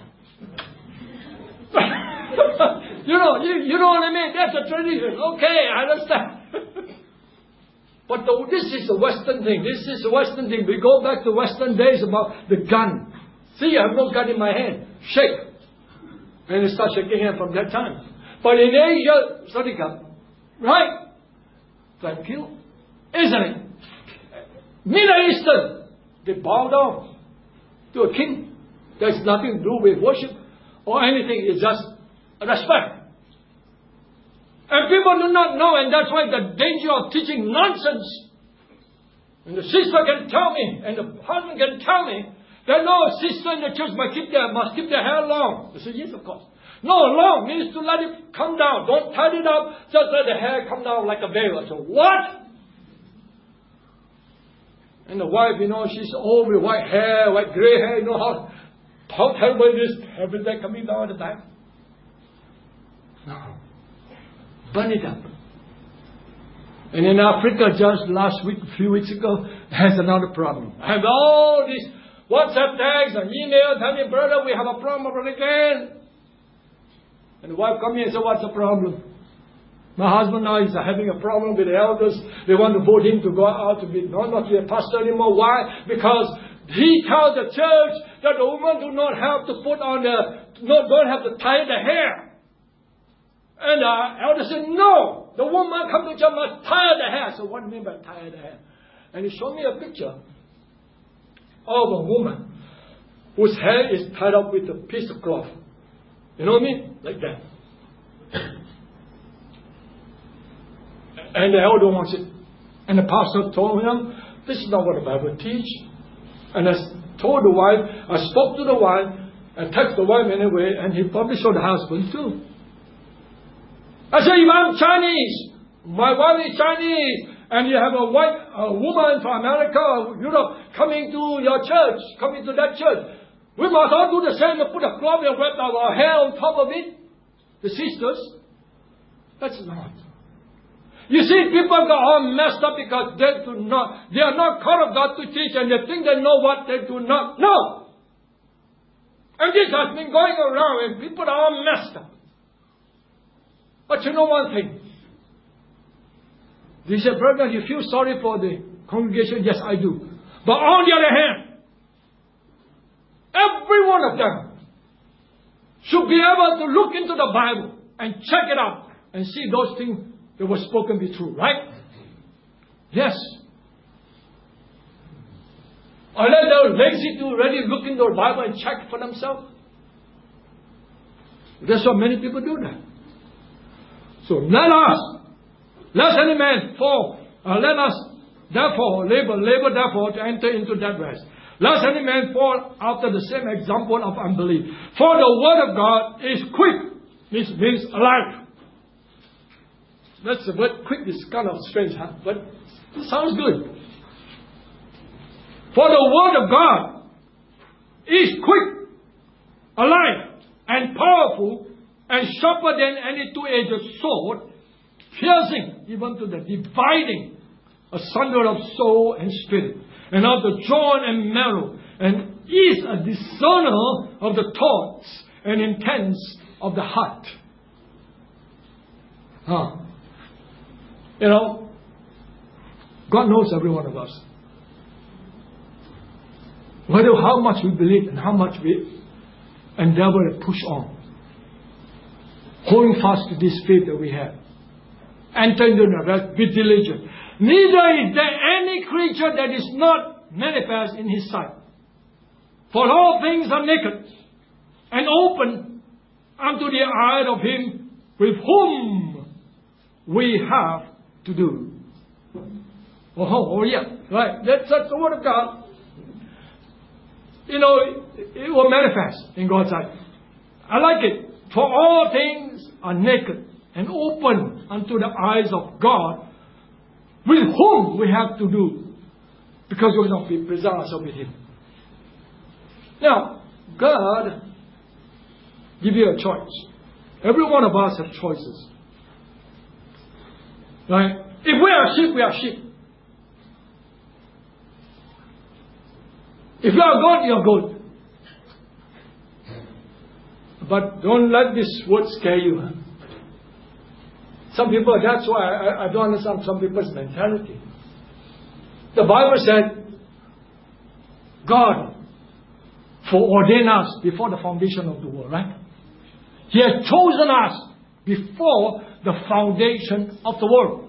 you know what I mean? That's a tradition. Okay, I understand. But this is a Western thing. This is a Western thing. We go back to Western days about the gun. See, I have no gun in my hand. Shake. And they start shaking hands from that time. But in Asia, study gun. Right? Thank you. Isn't it? Middle Eastern, they bow down to a king. There's nothing to do with worship or anything. It's just respect. And people do not know, and that's why the danger of teaching nonsense. And the sister can tell me, and the husband can tell me, that no, sister in the church must keep their hair long. I said, yes, of course. No, long means to let it come down. Don't tie it up, just let the hair come down like a veil. I said, what? And the wife, she's old with white hair, white gray hair, how terrible it is, everything coming down at the back. No. Burn it up. And in Africa, just last week, a few weeks ago, has another problem. I have all these WhatsApp tags and emails telling me, brother, we have a problem again. And the wife comes in and says, what's the problem? My husband now is having a problem with the elders. They want to vote him to go out to be not to be a pastor anymore. Why? Because he tells the church that the woman do not have to put on don't have to tie the hair. And the elder said, no, the woman come to church must tie the hair. So what do you mean by tie the hair? And he showed me a picture of a woman whose hair is tied up with a piece of cloth. You know what I mean? Like that. And the elder wants it. And the pastor told him, this is not what the Bible teaches. And I told the wife, I spoke to the wife, and texted the wife anyway, and he probably saw the husband too. I said, if I'm Chinese, my wife is Chinese, and you have a woman from America or Europe coming to your church, coming to that church, we must all do the same and put a cloth and wrap our hair on top of it. The sisters, that's not. You see, people got all messed up because they are not called of God to teach, and they think they know what they do not know. And this has been going around, and people are all messed up. But you know one thing. They said, brother, you feel sorry for the congregation? Yes, I do. But on the other hand, every one of them should be able to look into the Bible and check it out and see those things that were spoken be true, right? Yes. Unless they're lazy to really look into the Bible and check for themselves. That's why many people do that. So let any man fall. Let us therefore labor therefore to enter into that rest. Lest any man fall after the same example of unbelief. For the word of God is quick, means alive. That's the word quick is kind of strange, huh? But it sounds good. For the word of God is quick, alive, and powerful, and sharper than any two-edged sword, piercing even to the dividing asunder of soul and spirit, and of the joint and marrow, and is a discerner of the thoughts and intents of the heart. You know, God knows every one of us. Whether how much we believe and how much we endeavor to push on. Holding fast to this faith that we have. Enter into the rest, be diligent. Neither is there any creature that is not manifest in His sight. For all things are naked and open unto the eye of Him with whom we have to do. Oh yeah, right. That's the word of God. You know, it will manifest in God's sight. I like it. For all things are naked and open unto the eyes of God, with whom we have to do, because we will not be present ourselves with Him. Now, God give you a choice. Every one of us have choices. Right? If we are sheep, we are sheep. If you are goat, you are goat. But don't let this word scare you. Huh? Some people, that's why I don't understand some people's mentality. The Bible said, God foreordained us before the foundation of the world, right? He has chosen us before the foundation of the world.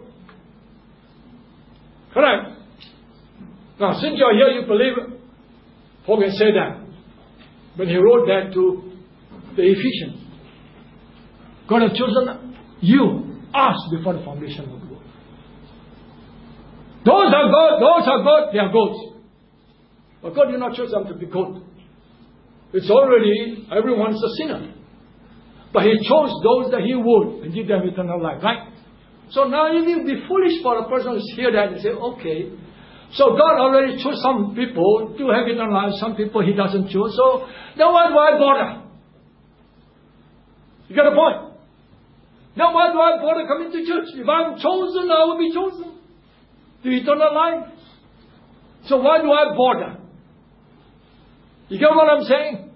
Correct? Now, since you are here, you believe it. Paul can say that. When he wrote that to the Ephesians. God has chosen you, us, before the foundation of the world. Those are God, they are goats. But God did not choose them to be goat. It's already, everyone's a sinner. But He chose those that He would and give them eternal life, right? So now it will be foolish for a person to hear that and say, okay, so God already chose some people to have eternal life, some people He doesn't choose, so then why bother? You get the point? Now why do I bother coming to church? If I'm chosen, I will be chosen to eternal life. So why do I bother? You get what I'm saying?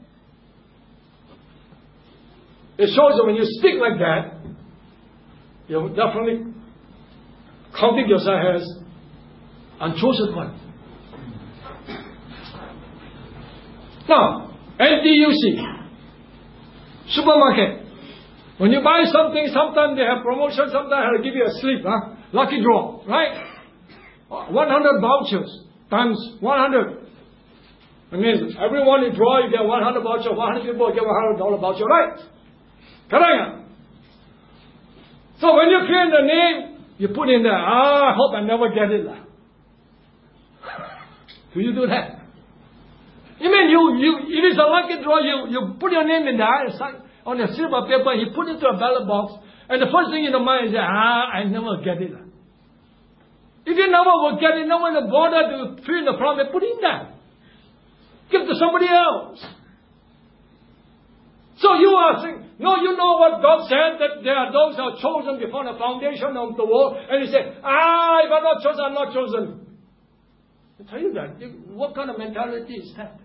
It shows that when you speak like that, you're definitely counting yourself as unchosen one. Now, NTUC, supermarket. When you buy something, sometimes they have promotion, sometimes they'll give you a slip, lucky draw, right? 100 vouchers times 100. I mean, everyone you draw, you get 100 voucher, 100 people get $100 voucher, right? Correct? So when you fill in the name, you put in there, I hope I never get it. Do you do that? You mean if it's a lucky draw, you put your name in there, on a silver paper, you put it into a ballot box, and the first thing in the mind is, I never get it. If you never will get it, no one will bother to fill in the form and put in there. Give to somebody else. So you are saying, no, you know what God said, that there are those who are chosen before the foundation of the world, and you say, if I'm not chosen, I'm not chosen. I tell you that. What kind of mentality is that?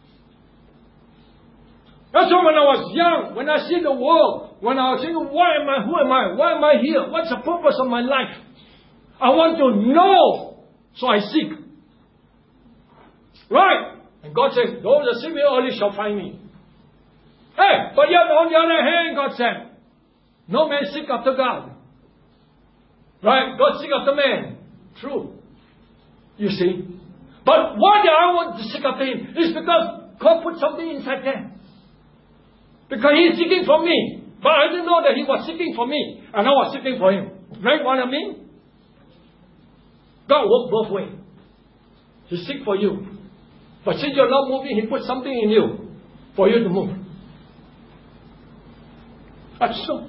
That's why when I was young, when I see the world, when I was thinking, who am I? Why am I here? What's the purpose of my life? I want to know. So I seek. Right? And God said, those that seek me early shall find me. Hey, but yet on the other hand, God said, no man seek after God. Right? God seek after man. True. You see? But why do I want to seek after Him? It's because God put something inside there. Because He's seeking for me. But I didn't know that He was seeking for me. And I was seeking for Him. Right what I mean? God works both ways. He seeks for you. But since you're not moving, He put something in you for you to move. That's so.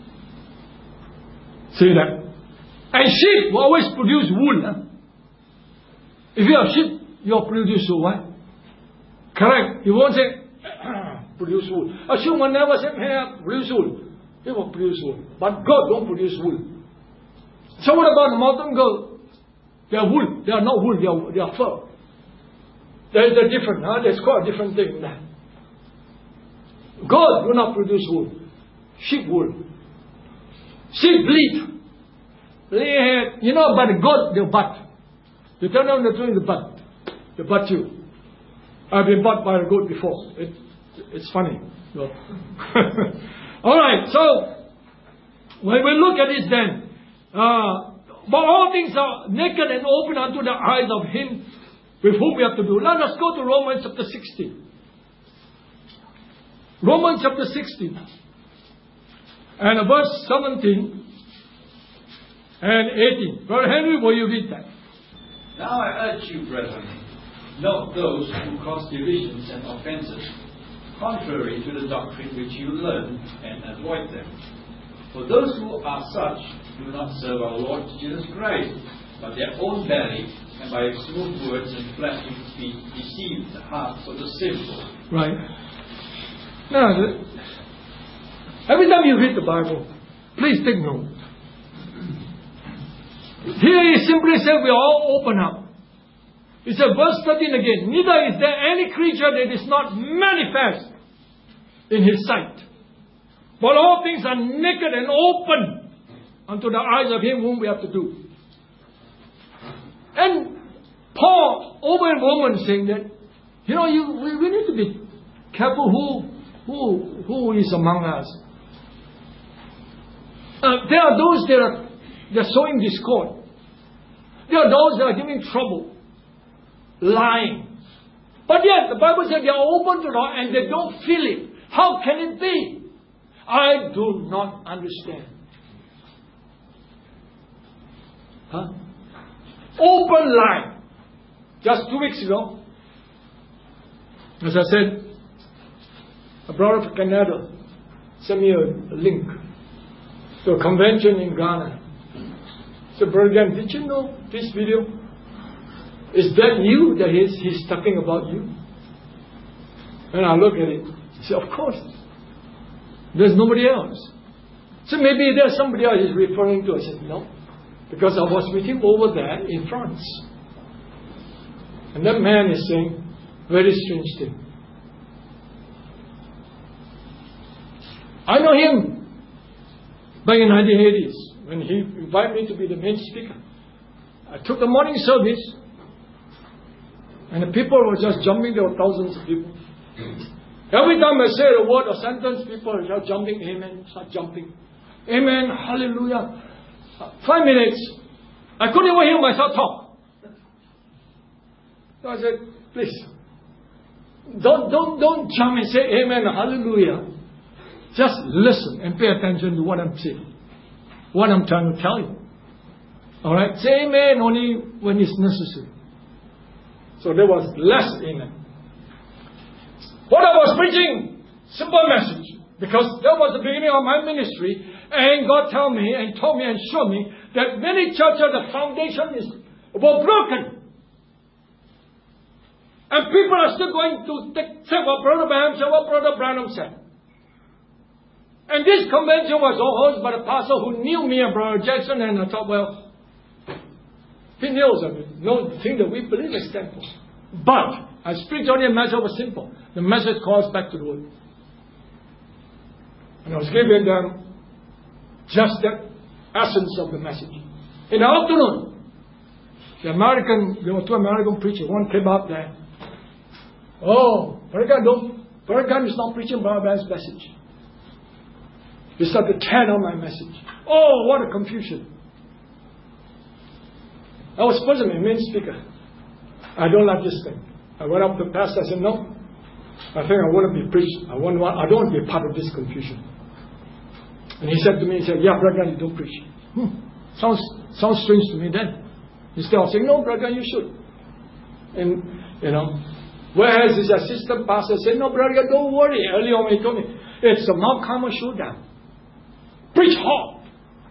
See that? And sheep will always produce wool. If you have sheep, you'll produce what? Correct. You won't say, produce wool. A sheep will never say, produce wool. It will produce wool. But God don't produce wool. So what about the mountain goat? They are wool. They are not wool. They are fur. There is a different. There's quite a different thing in that. God will not produce wool. Sheep wool. Sheep bleed. You know, but the goat, they butt. You turn on the tree, the butt. They butt you. I've been butt by a goat before. It's funny. So. Alright, so when we look at this then, but all things are naked and open unto the eyes of Him with whom we have to do. Let us go to Romans chapter 16. Romans chapter 16. And verse 17 and 18. Brother Henry, will you read that? Now I urge you, brethren, note those who cause divisions and offenses, contrary to the doctrine which you learn, and avoid them. For those who are such do not serve our Lord Jesus Christ, but their own belly, and by smooth words and flattering speech deceive the hearts of the simple. Right. Now, every time you read the Bible, please take note. Here he simply said we all open up. He said, verse 13 again, neither is there any creature that is not manifest in His sight. But all things are naked and open unto the eyes of Him whom we have to do. And Paul, over in Romans, saying that, we need to be careful who is among us. There are those that are sowing discord. There are those that are giving trouble, lying. But yet, the Bible said they are open to God and they don't feel it. How can it be? I do not understand. Open lie. Just 2 weeks ago, as I said, a brother from Canada sent me a link to a convention in Ghana. So, Brother Dan, did you know this video? Is that you that he's talking about you? And I look at it. I say, of course. There's nobody else. So maybe there's somebody else he's referring to. I said, no. Because I was with him over there in France. And that man is saying, very strange thing. I know him back in 1980s when he invited me to be the main speaker. I took the morning service and the people were just jumping. There were thousands of people. Every time I say a word or sentence, people are just jumping. Amen. Start jumping. Amen. Hallelujah. 5 minutes. I couldn't even hear myself talk. So I said, please, don't jump and say amen, hallelujah. Just listen and pay attention to what I'm saying. What I'm trying to tell you. Alright? Say amen only when it's necessary. So there was less amen. What I was preaching, simple message. Because that was the beginning of my ministry. And God told me and showed me that many churches, the foundation were broken. And people are still going to say what Brother Branham said, what Brother Branham said. And this convention was hosted by the pastor who knew me and Brother Jackson, and I thought, well, he knows of it. No thing that we believe is simple. But I preached only a message was simple. The message calls back to the Word. And I was giving them just the essence of the message. In the afternoon, there were two American preachers. One came up there. Oh, Brother Gunn is not preaching Brother Branham's message. He started to tear down my message. Oh, what a confusion. I was supposed to be a main speaker. I don't like this thing. I went up to the pastor. I said, no, I think I want to be preached. I don't want to be a part of this confusion. And he said to me, yeah, Brother Gunn, you don't preach. Sounds strange to me then. Instead of saying, no, Brother Gunn, you should. And, whereas his assistant pastor said, no, Brother Gunn, don't worry. Early on he told me, it's the Mount Carmel showdown. Preach hard.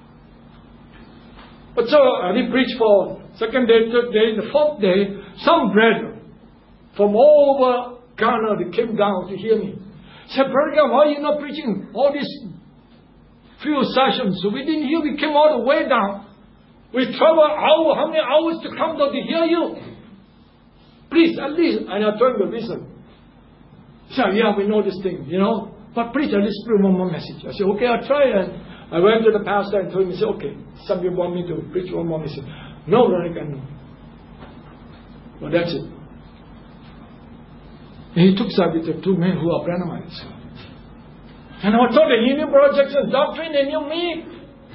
But so I did preach for second day, third day, the fourth day. Some brethren from all over Ghana, they came down to hear me. Said, Brother Gunn, why are you not preaching all these few sessions? So we didn't hear. We came all the way down. We traveled how many hours to come down to hear you? Please, at least. And I told him the reason. He said, yeah, we know this thing, But please, at least bring one more message. I said, okay, I'll try. And I went to the pastor and told him, he said, okay, some people want me to preach one more message. No, Brother Gunn, no. Well, that's it. And he took side with the two men who are Branhamites. And I was told that he knew Brother Jackson's doctrine, they knew me.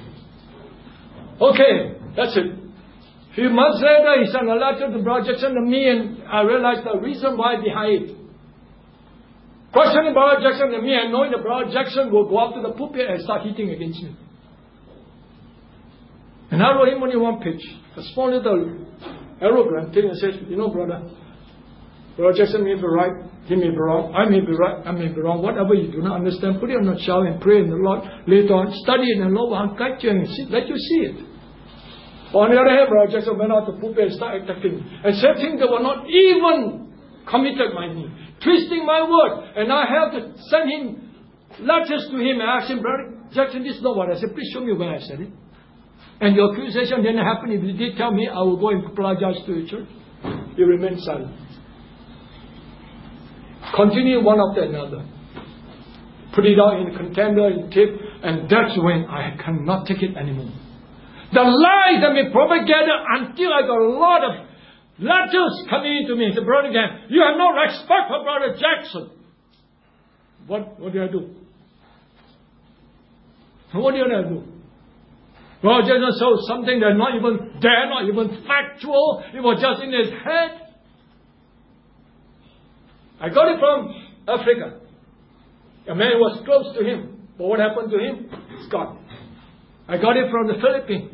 Okay, that's it. A few months later, he sent a letter to Brother Jackson and me, and I realized the reason why behind it. Questioning Brother Jackson and me, and knowing that Brother Jackson will go up to the pulpit and start hitting against me. And I wrote him only one page, a small little aerogram thing, and said, brother Jackson may be right, he may be wrong, I may be right, I may be wrong. Whatever you do not understand, put it on the shelf and pray in the Lord. Later on, study it, and the Lord will guide you and let you see it. On the other hand, Brother Jackson went out to the pulpit and started attacking and said things that were not even committed by me, twisting my word. And I have to send him letters to him and ask him, Brother Jackson, this is not what I said. Please show me where I said it. And the accusation didn't happen. If you did tell me, I will go and apologize to the church. He remained silent. Continue one after another. Put it out in a contender, in tape, and that's when I cannot take it anymore. The lies that been propagated until I got a lot of letters coming into me. He said, Brother Gunn, you have no respect for Brother Jackson. What did I do? What did I do? Brother Jackson saw something that's not even there, not even factual. It was just in his head. I got it from Africa. A man was close to him. But what happened to him? It's gone. I got it from the Philippines.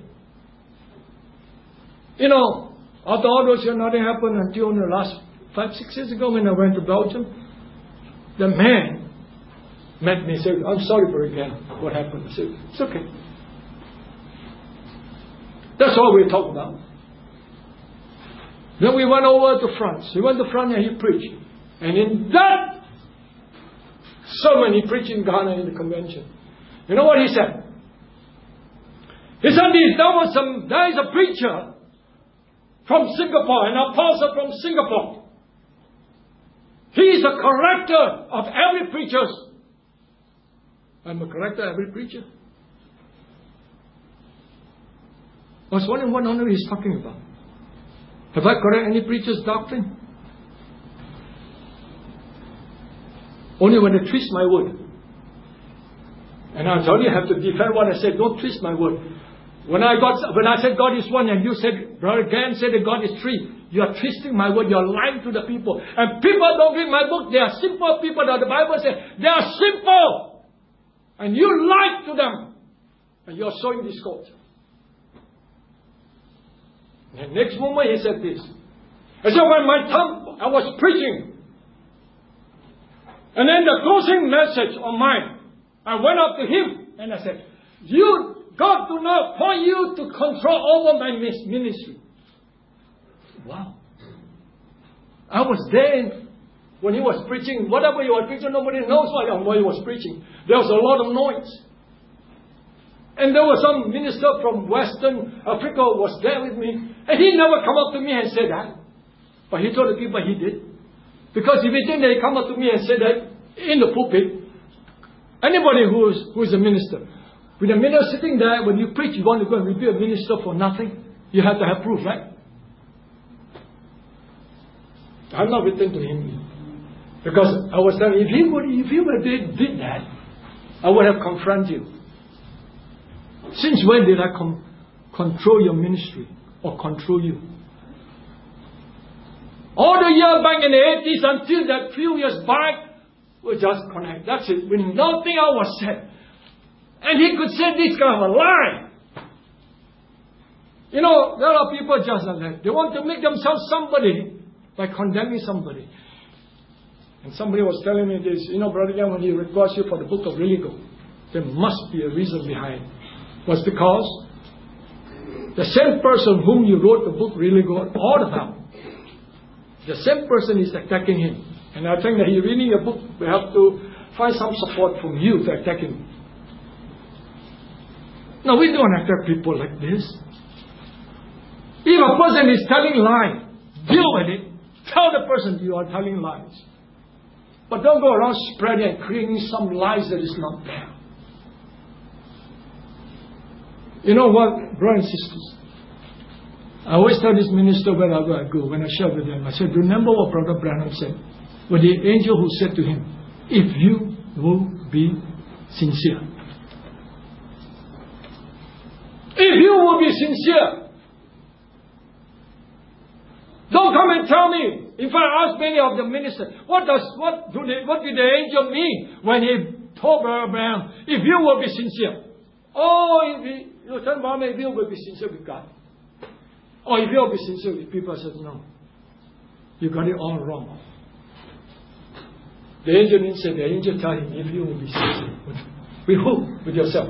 After all those years, nothing happened until the last 5-6 years ago when I went to Belgium. The man met me and said, I'm sorry for again what happened. I said, it's okay. That's all we talk about. Then we went over to France. He went to France and he preached. And in that sermon he preached in Ghana in the convention. You know what he said? He said there is a preacher from Singapore, an apostle from Singapore. He is a corrector of every preacher. I'm a corrector of every preacher. I was wondering what on earth he's talking about. Have I corrected any preacher's doctrine? Only when they twist my word. And I only have to defend what I said. Don't twist my word. When I said God is one and you said, Brother Glenn said that God is three, you are twisting my word. You are lying to the people. And people don't read my book. They are simple people. That the Bible says they are simple. And you lie to them. And you are sowing discord. And the next moment he said this. I said, when I was preaching. And then the closing message of mine, I went up to him and I said, God do not want you to control over my ministry. Wow. I was there when he was preaching. Whatever he was preaching, nobody knows what he was preaching. There was a lot of noise. And there was some minister from Western Africa was there with me. And he never come up to me and said that. But he told the people he did. Because if he think that he come up to me and said that in the pulpit, anybody who is a minister, with a minister sitting there, when you preach, you want to go and rebuke a minister for nothing. You have to have proof, right? I'm not written to him. Because I was telling him, if he did that, I would have confronted you. Since when did I control your ministry or control you? All the years back in the 80s until that few years back, we just connect. That's it. When nothing else was said. And he could say this kind of a lie. You know, there are people just like that. They want to make themselves somebody by condemning somebody. And somebody was telling me this, Brother Young, when he requests you for the book of Religo, there must be a reason behind it. It was because the same person whom you wrote the book Religo all about, the same person is attacking him. And I think that he reading your book, we have to find some support from you to attack him. No, we don't attack people like this. If a person is telling lies, deal with it. Tell the person you are telling lies. But don't go around spreading and creating some lies that is not there. You know what, brothers and sisters? I always tell this minister wherever I go, when I share with them, I said, remember what Brother Branham said. When the angel who said to him, if you will be sincere. If you will be sincere. Don't come and tell me. In fact, I asked many of the ministers, what did the angel mean when he told Brother Branham, if you will be sincere? Oh, Lieutenant Branham, if you will be sincere with God. Or if you will be sincere with people, I said, no. You got it all wrong. The angel didn't say, the angel told him, if you will be sincere. With who? With yourself.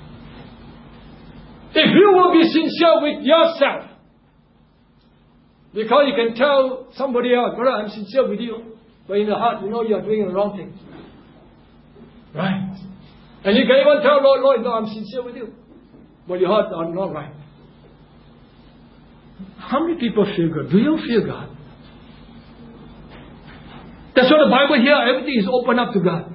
If you will be sincere with yourself. Because you can tell somebody else, brother, I'm sincere with you. But in the heart, you know you are doing the wrong thing. Right? And you can even tell Lord, no, I'm sincere with you. But your heart are not right. How many people fear God? Do you fear God? That's what the Bible here, everything is open up to God.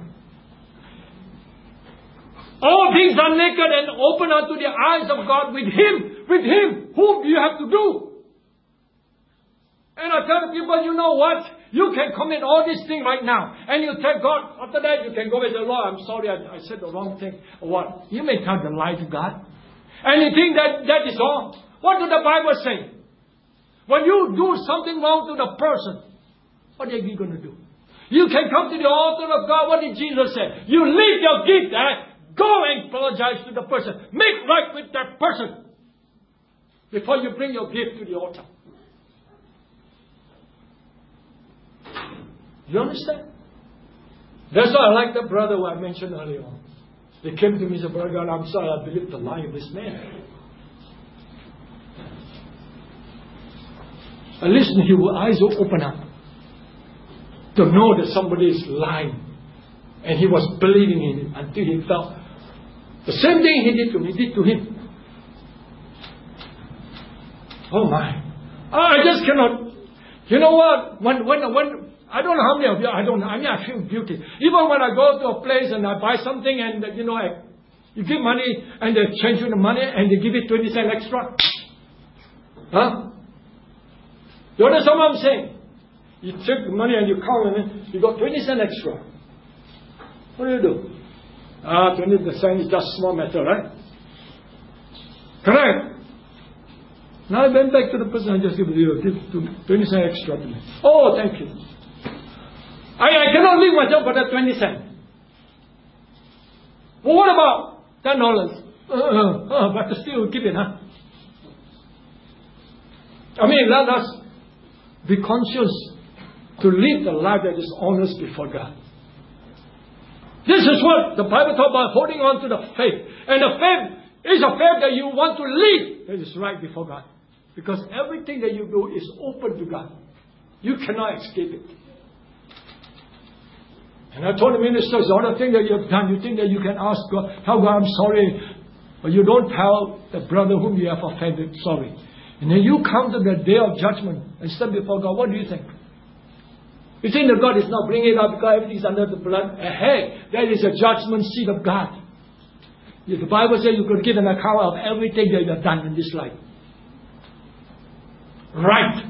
All things are naked and open unto the eyes of God with Him. Whom do you have to do? And I tell the people, you know what? You can commit all these things right now. And you tell God, after that you can go and say, Lord, I'm sorry, I said the wrong thing. Or what? You may tell the lie to God. And you think that is all. What does the Bible say? When you do something wrong to the person, what are you going to do? You can come to the altar of God. What did Jesus say? You leave your gift there. Go and apologize to the person. Make right with that person before you bring your gift to the altar. You understand? That's why I like the brother who I mentioned earlier on. They came to me and said, Brother God, I'm sorry, I believe the lie of this man. At least his eyes will open up to know that somebody is lying. And he was believing in it until he felt the same thing he did to me, did to him. Oh my. I just cannot. You know what? When I don't know how many of you, I don't know. I mean, I feel guilty. Even when I go to a place and I buy something and, you give money and they change you the money and they give you 20 cents extra. Huh? You understand what I'm saying? You take the money and you count and you got 20 cents extra. What do? 20 cents is just small matter, right? Correct? Now I went back to the person and just give 20 cents extra to me. Oh, thank you. I cannot leave myself for that 20 cents. Well, what about $10? But still keep it, huh? I mean, let us be conscious to live the life that is honest before God. This is what the Bible talks about, holding on to the faith. And the faith is a faith that you want to live that is right before God. Because everything that you do is open to God. You cannot escape it. And I told the ministers, all the things that you have done, you think that you can ask God, tell God, I'm sorry. But you don't tell the brother whom you have offended, sorry. And then you come to the day of judgment and stand before God. What do you think? You think that God is not bringing it up because everything is under the blood? Hey, that is a judgment seat of God. The Bible says you could give an account of everything that you have done in this life. Right.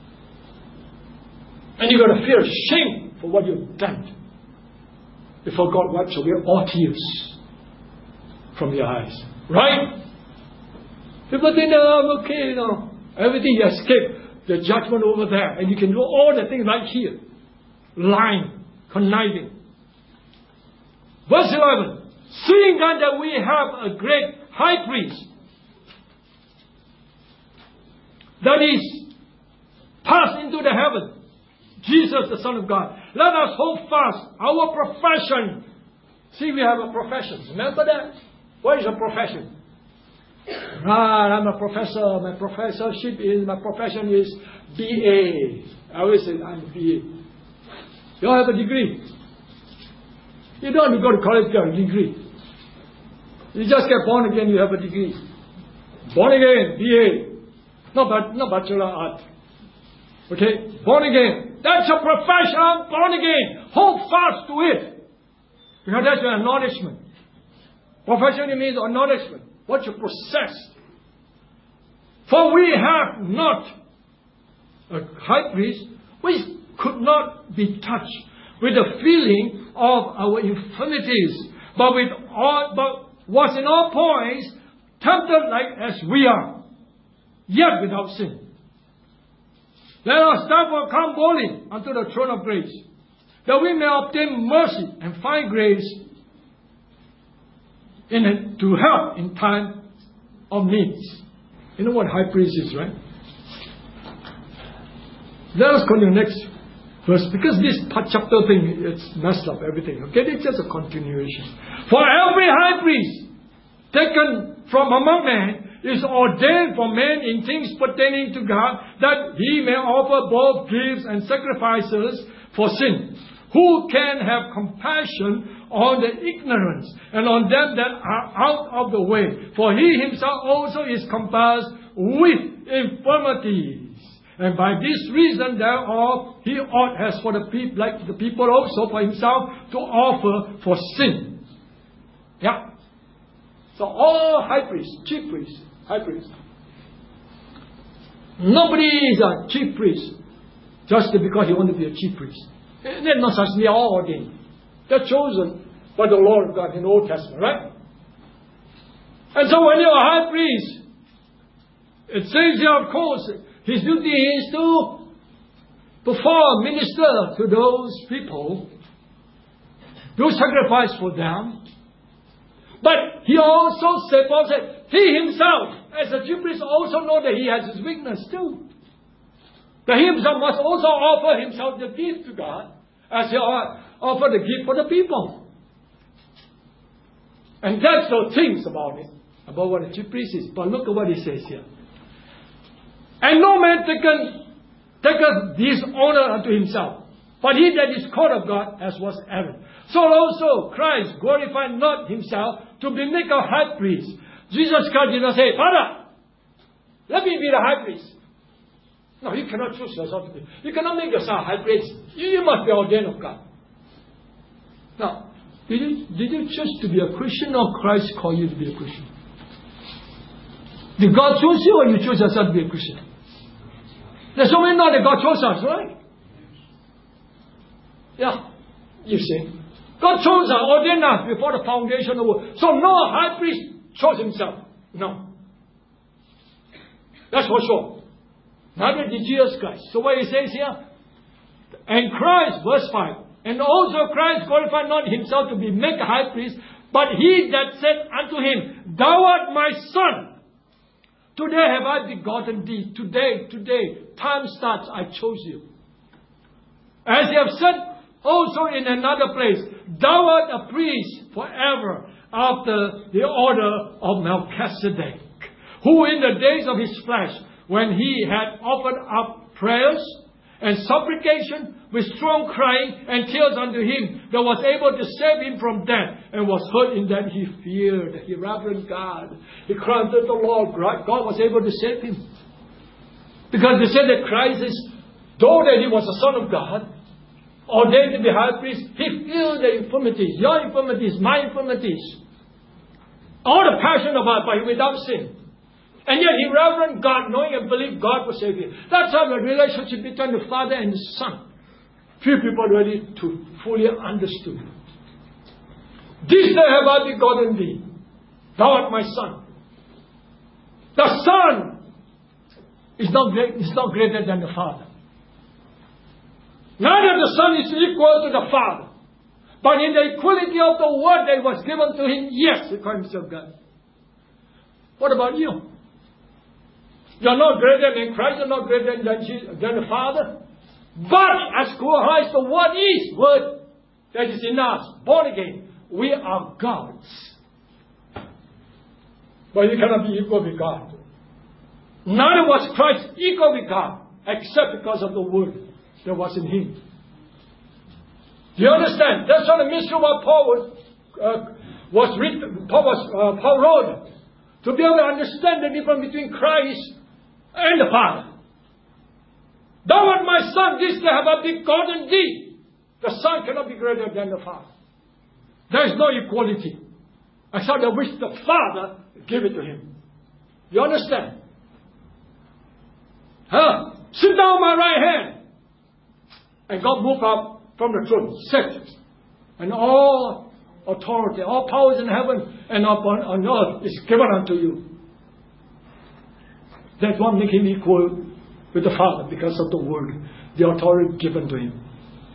And you've got to feel shame for what you've done before God wipes away all tears from your eyes. Right? People think that I'm okay, everything you escape the judgment over there, and you can do all the things right here. Lying, conniving. Verse 11. Seeing then that we have a great high priest that is passed into the heaven, Jesus the Son of God, let us hold fast our profession. See, we have a profession. Remember that? What is a profession? I'm a professor. My profession is BA. I always say I'm BA. You all have a degree. You don't go to college to get a degree. You just get born again, you have a degree. Born again, BA. No bachelor art. Okay? Born again. That's your profession, born again. Hold fast to it. Because that's your acknowledgement. Profession means acknowledgement. What you possess. For we have not a high priest which could not be touched with the feeling of our infirmities, but was in all points tempted like as we are, yet without sin. Let us therefore come boldly unto the throne of grace, that we may obtain mercy and find grace in it to help in time of needs. You know what high priest is, right? Let us continue next verse, because this chapter thing, it's messed up everything. Okay, it's just a continuation. For every high priest taken from among men is ordained for men in things pertaining to God, that he may offer both gifts and sacrifices for sin. Who can have compassion on the ignorance and on them that are out of the way? For he himself also is compassed with infirmities. And by this reason thereof he ought, as for the people, like the people also for himself, to offer for sin. Yeah. So all high priests, chief priests, high priests. Nobody is a chief priest just because he wants to be a chief priest. They're not such, they are all ordained. They're chosen by the Lord of God in the Old Testament, right? And so when you're a high priest, it says here, of course, his duty is to perform, minister to those people, do sacrifice for them. But he also said, Paul said, he himself, as a chief priest, also know that he has his weakness too. That he himself must also offer himself the gift to God, as he offered the gift for the people. And that's the things about it, about what a chief priest is. But look at what he says here. And no man taketh this honor unto himself, but he that is called of God, as was Aaron. So also Christ glorified not himself to be made a high priest. Jesus Christ did not say, Father, let me be the high priest. No, you cannot choose yourself to be. You cannot make yourself a high priest. You must be ordained of God. Now, did you choose to be a Christian, or Christ called you to be a Christian? Did God choose you, or you choose yourself to be a Christian? There's so many now that God chose us, right? Yeah, you see. God chose us, ordained us before the foundation of the world. So no high priest chose himself. No. That's for sure. Neither did Jesus Christ. So what he says here, and Christ, verse 5, and also Christ qualified not himself to be made a high priest, but he that said unto him, Thou art my son. Today have I begotten thee. Today, time starts, I chose you. As he have said also in another place, Thou art a priest forever after the order of Melchizedek, who in the days of his flesh, when he had offered up prayers and supplication with strong crying and tears unto him, that was able to save him from death, and was heard in that he feared, he reverenced God. He cried unto the Lord. God was able to save him. Because they said that Christ is, though that he was the Son of God, ordained to be high priest, he filled the infirmities, your infirmities, my infirmities. All the passion of us, but without sin. And yet he reverenced God, knowing and believed God would save him. That's how the relationship between the Father and the Son. Few people ready to fully understood. This day have I begotten thee. Thou art my son. The Son is not greater than the Father. Neither the Son is equal to the Father. But in the equality of the word that was given to him, yes, he called himself God. What about you? You're not greater than Christ, you're not greater than the Father. But as Christ, the word that is in us, born again, we are God's. But you cannot be equal with God. Neither was Christ equal with God, except because of the word that was in him. Do you understand? That's what the mystery of what Paul wrote. To be able to understand the difference between Christ and the Father. Thou art my son, this day have I begotten thee. The Son cannot be greater than the Father. There is no equality. Except that which the Father gave it to him. You understand? Sit down on my right hand. And God moved up from the throne. Set. And all authority, all powers in heaven and on earth is given unto you. That won't make him equal with the Father because of the word, the authority given to him.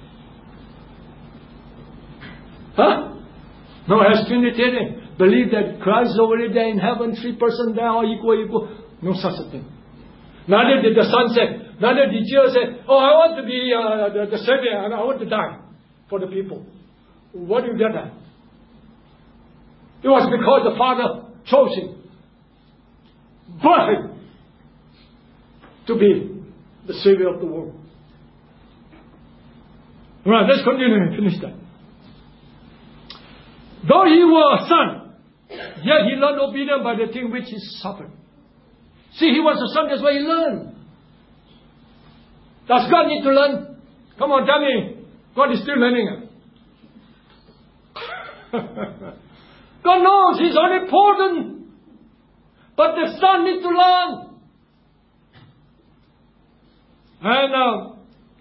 No, as Trinitarian, believe that Christ is already there in heaven, 3 persons there are equal. No such a thing. Neither did the Son say, neither did Jesus say, oh, I want to be the Savior and I want to die for the people. What do you get at? It was because the Father chose him. Birthed to be the Savior of the world. Right, let's continue and finish that. Though he were a son, yet he learned obedience by the thing which he suffered. See, he was a son, that's why he learned. Does God need to learn? Come on, tell me. God is still learning. God knows he's omnipotent. But the son needs to learn. And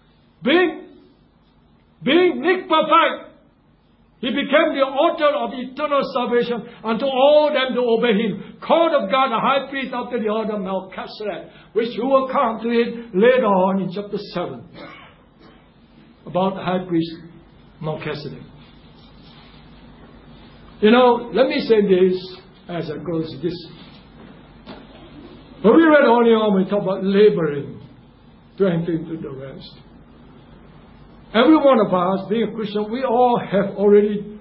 being made perfect, he became the author of eternal salvation unto all them to obey him. Called of God, a high priest after the order of Melchizedek, which you will come to it later on in chapter 7. About the high priest Melchizedek. You know, let me say this as I close this. When we read earlier on, we talk about laboring to enter into the rest. Every one of us, being a Christian, we all have already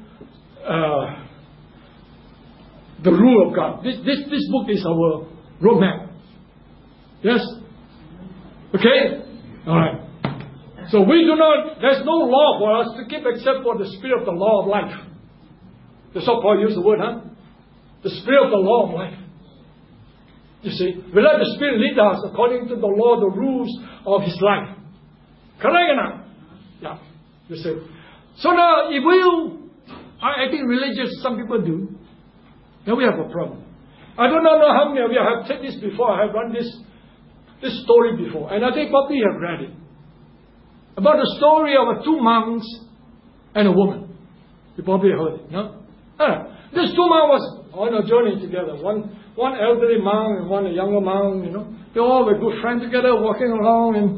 the rule of God. This book is our roadmap. Yes? Okay? Alright. So there's no law for us to keep except for the spirit of the law of life. That's how Paul used the word, The spirit of the law of life. You see, we let the Spirit lead us according to the law, the rules of His life. Correct enough? Yeah. You see. So now, if I think religious, some people do, then we have a problem. I do not know how many of you have said this before. I have run this story before. And I think probably you have read it. About the story of 2 monks and a woman. You probably heard it, no? These 2 monks was on a journey together. One elderly monk and one younger monk, you know. They all were good friends together, walking along and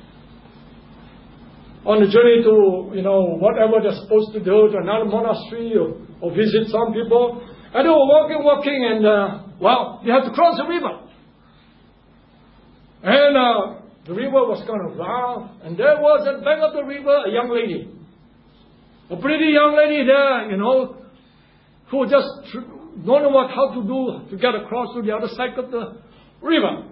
on the journey to, you know, whatever they're supposed to do, to another monastery or visit some people. And they were walking and, they had to cross the river. And the river was kind of rough. And there was at the bank of the river a young lady. A pretty young lady there, you know, who just don't know how to do to get across to the other side of the river.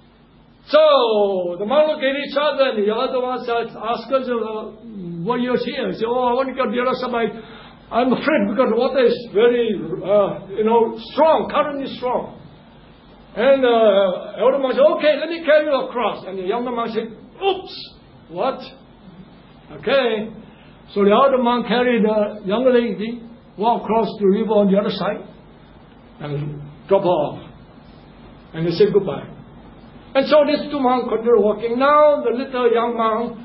So the monk looked at each other, and the other one asked us, "What are you here?" He said, "Oh, I want to go to the other side. I'm afraid because the water is very, strong, currently strong." And the elder monk said, "Okay, let me carry you across." And the younger monk said, "Oops, what?" Okay. So the elder monk carried the younger lady, walked across the river on the other side, and dropped her off. And they said goodbye. And so these 2 monks continued walking. Now the little young monk,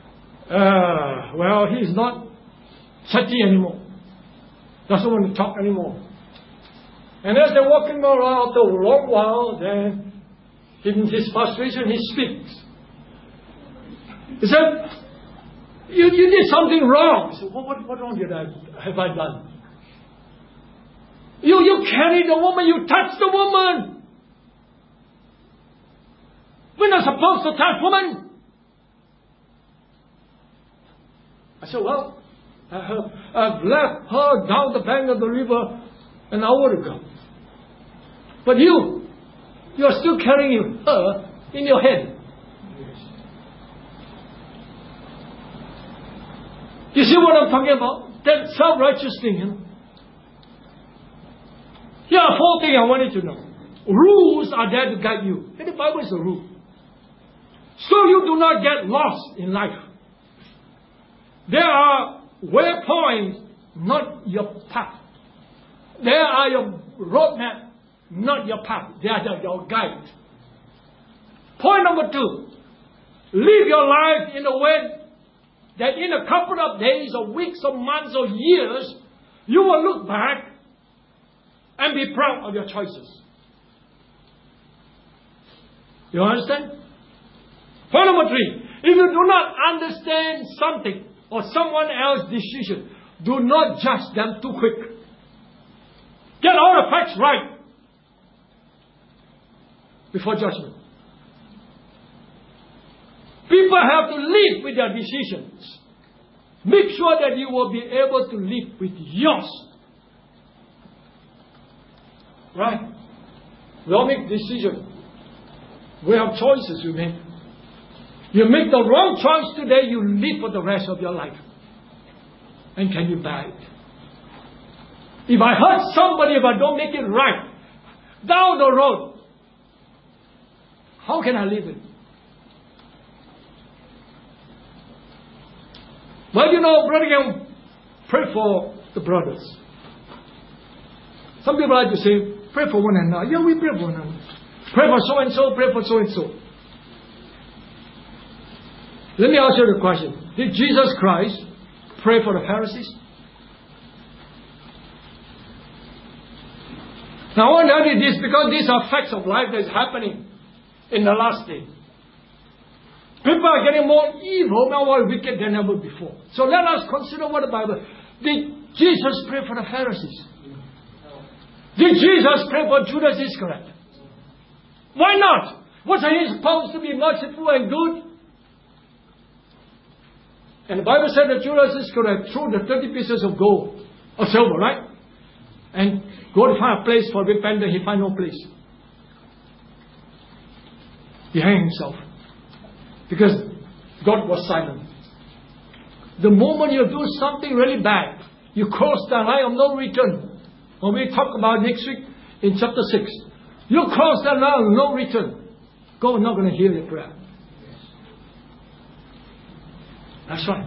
he's not chatty anymore. Doesn't want to talk anymore. And as they're walking around after a long while, then in his frustration, he speaks. He said, you did something wrong. He said, what wrong have I done? You carried the woman, you touched the woman. We're not supposed to touch women. I said, I've left her down the bank of the river an hour ago. But you are still carrying her in your head. You see what I'm talking about? That self-righteous thing, you know. Here are 4 things I want you to know. Rules are there to guide you. And the Bible is a rule. So you do not get lost in life. There are waypoints, not your path. There are your roadmap, not your path. They are your guide. Point number 2. Live your life in a way that in a couple of days or weeks or months or years, you will look back and be proud of your choices. You understand? Point number 3. If you do not understand something or someone else's decision, do not judge them too quick. Get all the facts right before judgment. People have to live with their decisions. Make sure that you will be able to live with yours. Right? We all make decisions. We have choices we make. You make the wrong choice today, you live for the rest of your life. And can you bear it? If I hurt somebody, if I don't make it right, down the road, how can I live it? Well, you know, brother can pray for the brothers. Some people like to say, pray for one another. Yeah, we pray for one another. Pray for so-and-so, pray for so-and-so. Let me ask you the question. Did Jesus Christ pray for the Pharisees? Now I want to tell you this because these are facts of life that is happening in the last day. People are getting more evil, more wicked than ever before. So let us consider what the Bible. Did Jesus pray for the Pharisees? Did Jesus pray for Judas Iscariot? Why not? Wasn't he supposed to be merciful and good? And the Bible said that Judas Iscariot threw the 30 pieces of gold or silver, right? And go to find a place for repentance. He found no place. He hanged himself. Because God was silent. The moment you do something really bad, you cross the line of no return. When we talk about next week in chapter 6, You cross that line, no return. God is not going to hear your prayer. That's right.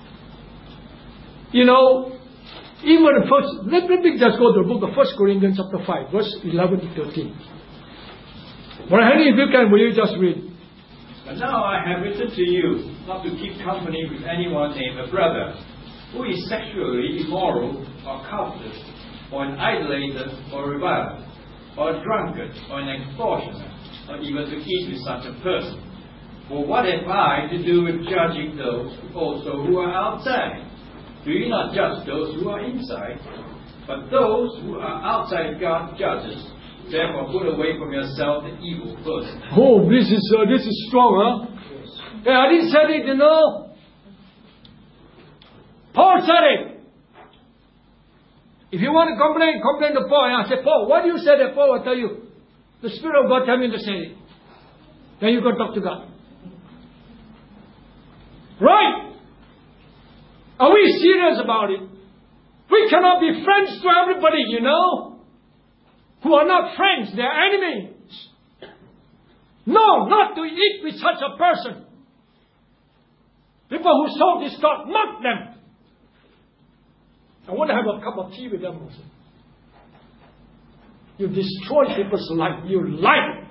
You know, even the first, let me just go to the book of 1 Corinthians chapter 5, verse 11 to 13. Well, honey, if you can, will you just read? But now I have written to you not to keep company with anyone named a brother, who is sexually immoral, or covetous, or an idolater, or a reviler, or a drunkard, or an extortioner, or even to eat with such a person. For what have I to do with judging those also who are outside? Do you not judge those who are inside? But those who are outside God judges. Therefore put away from yourself the evil person. Oh, this is strong, huh? Yes. Yeah, I didn't say it, you know. Paul said it. If you want to complain to Paul. And I say, Paul, why do you say that? Paul will tell you. The Spirit of God tell me to say it. Then you go talk to God. Right? Are we serious about it? We cannot be friends to everybody, you know. Who are not friends, they are enemies. No, not to eat with such a person. People who sow discord, mock them. I want to have a cup of tea with them also. You destroy people's life. You lie.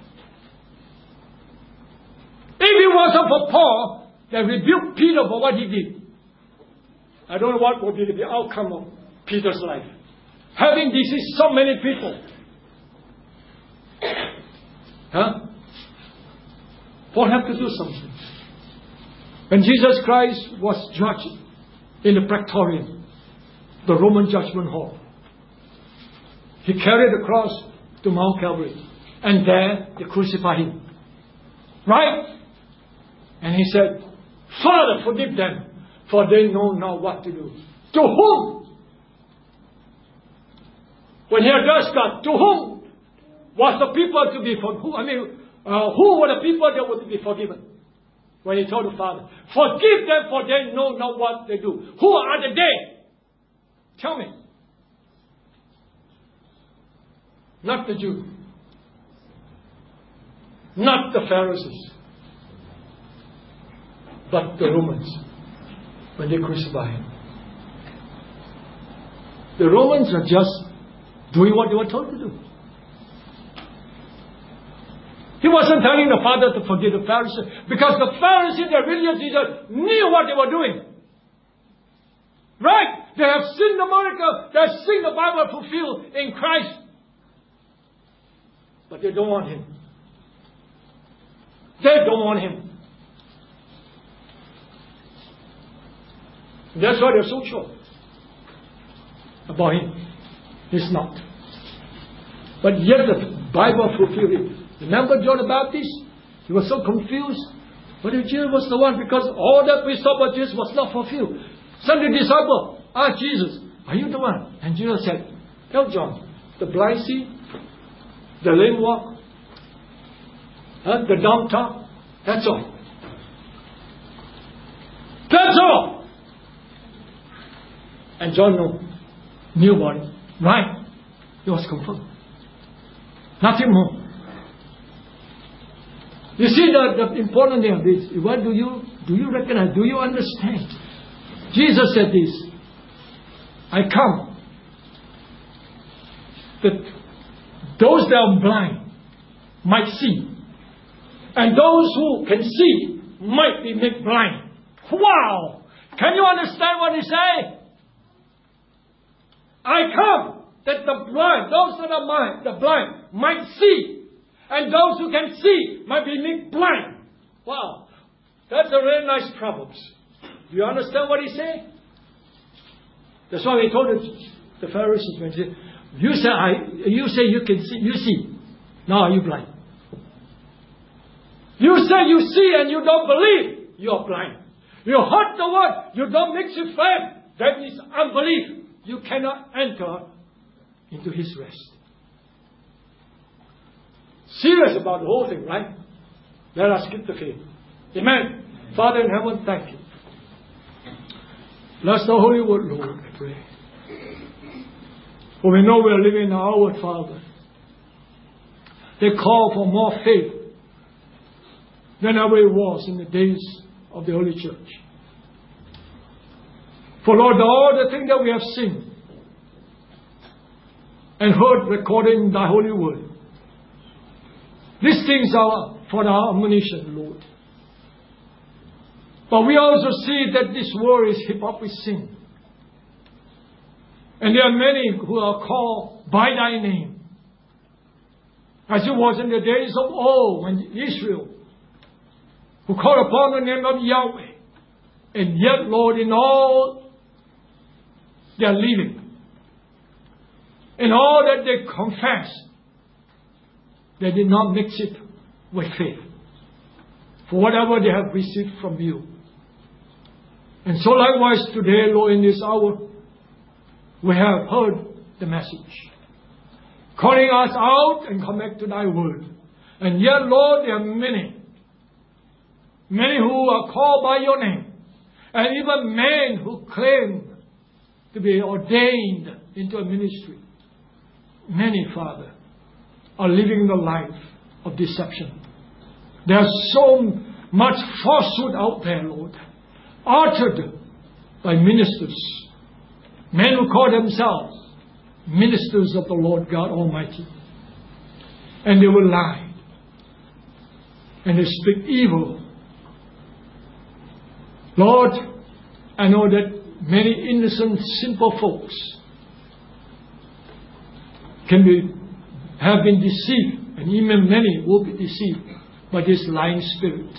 If it wasn't for Paul, that rebuked Peter for what he did, I don't know what would be the outcome of Peter's life. Having deceived so many people. Huh? Paul had to do something. When Jesus Christ was judged in the Praetorium, the Roman judgment hall, he carried the cross to Mount Calvary, and there they crucified him. Right? And he said, Father, forgive them, for they know not what to do. To whom? When he addressed God, to whom was the people to be forgiven? Who were the people that were to be forgiven? When he told the Father, forgive them, for they know not what they do. Who are they? Tell me. Not the Jews. Not the Pharisees. But the Romans. When they crucified him. The Romans are just doing what they were told to do. He wasn't telling the Father to forgive the Pharisees, because the Pharisees, the religious leaders, knew what they were doing. Right? They have seen the miracle. They have seen the Bible fulfilled in Christ. But they don't want him. They don't want him. That's why they're so sure about him. He's not. But yet the Bible fulfilled it. Remember John the Baptist? He was so confused. But if Jesus was the one, because all that we saw about Jesus was not fulfilled. Some of the disciples asked Jesus, are you the one? And Jesus said, tell John, the blind see, the lame walk, the dumb talk. That's all. That's all. And John knew about it. Right. It was confirmed. Nothing more. You see the important thing of this. What do you recognize? Do you understand? Jesus said this. I come that those that are blind might see. And those who can see might be made blind. Wow! Can you understand what he said? I come that the blind, those that are the blind, might see. And those who can see might be made blind. Wow. That's a very nice proverb. Do you understand what he said? That's why he told the Pharisees when he said, you say you can see, you see. Now are you blind? You say you see and you don't believe, you are blind. You heard the word, you don't mix it faith. That is unbelief. You cannot enter into his rest. Serious about the whole thing, right? Let us keep the faith. Amen. Father in heaven, thank you. Bless the holy word, Lord, I pray. For we know we are living in our Father. They call for more faith than ever it was in the days of the early church. For Lord, all the things that we have seen and heard recorded in Thy holy word, these things are for our admonition, Lord. But we also see that this world is heaped up with sin. And there are many who are called by Thy name, as it was in the days of old when Israel, who called upon the name of Yahweh, and yet, Lord, in all their living, in all that they confessed, they did not mix it with faith for whatever they have received from You. And so likewise today, Lord, in this hour, we have heard the message, calling us out and come back to Thy word. And yet, Lord, there are many who are called by Your name, and even men who claim to be ordained into a ministry. Many, Father, are living the life of deception. There's so much falsehood out there, Lord, uttered by ministers, men who call themselves ministers of the Lord God Almighty. And they will lie, and they speak evil. Lord, I know that many innocent, simple folks have been deceived, and even many will be deceived by this lying spirit.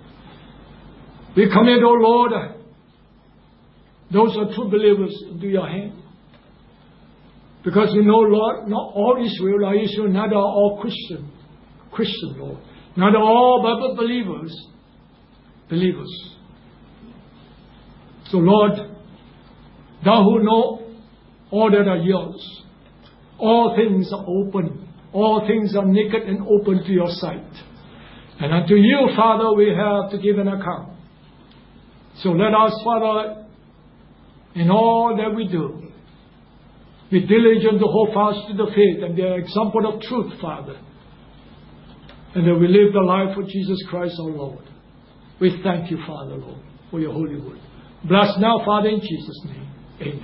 We commit, O Lord, those who are true believers into Your hand. Because we know, Lord, not all Israel are Israel, neither are all Christian, Lord. Neither are all Bible believers. So, Lord, Thou who know all that are Yours, all things are open, all things are naked and open to Your sight. And unto You, Father, we have to give an account. So let us, Father, in all that we do, be diligent to hold fast to the faith and the example of truth, Father. And that we live the life of Jesus Christ our Lord. We thank You, Father, Lord, for Your holy word. Bless now, Father, in Jesus' name. Amen.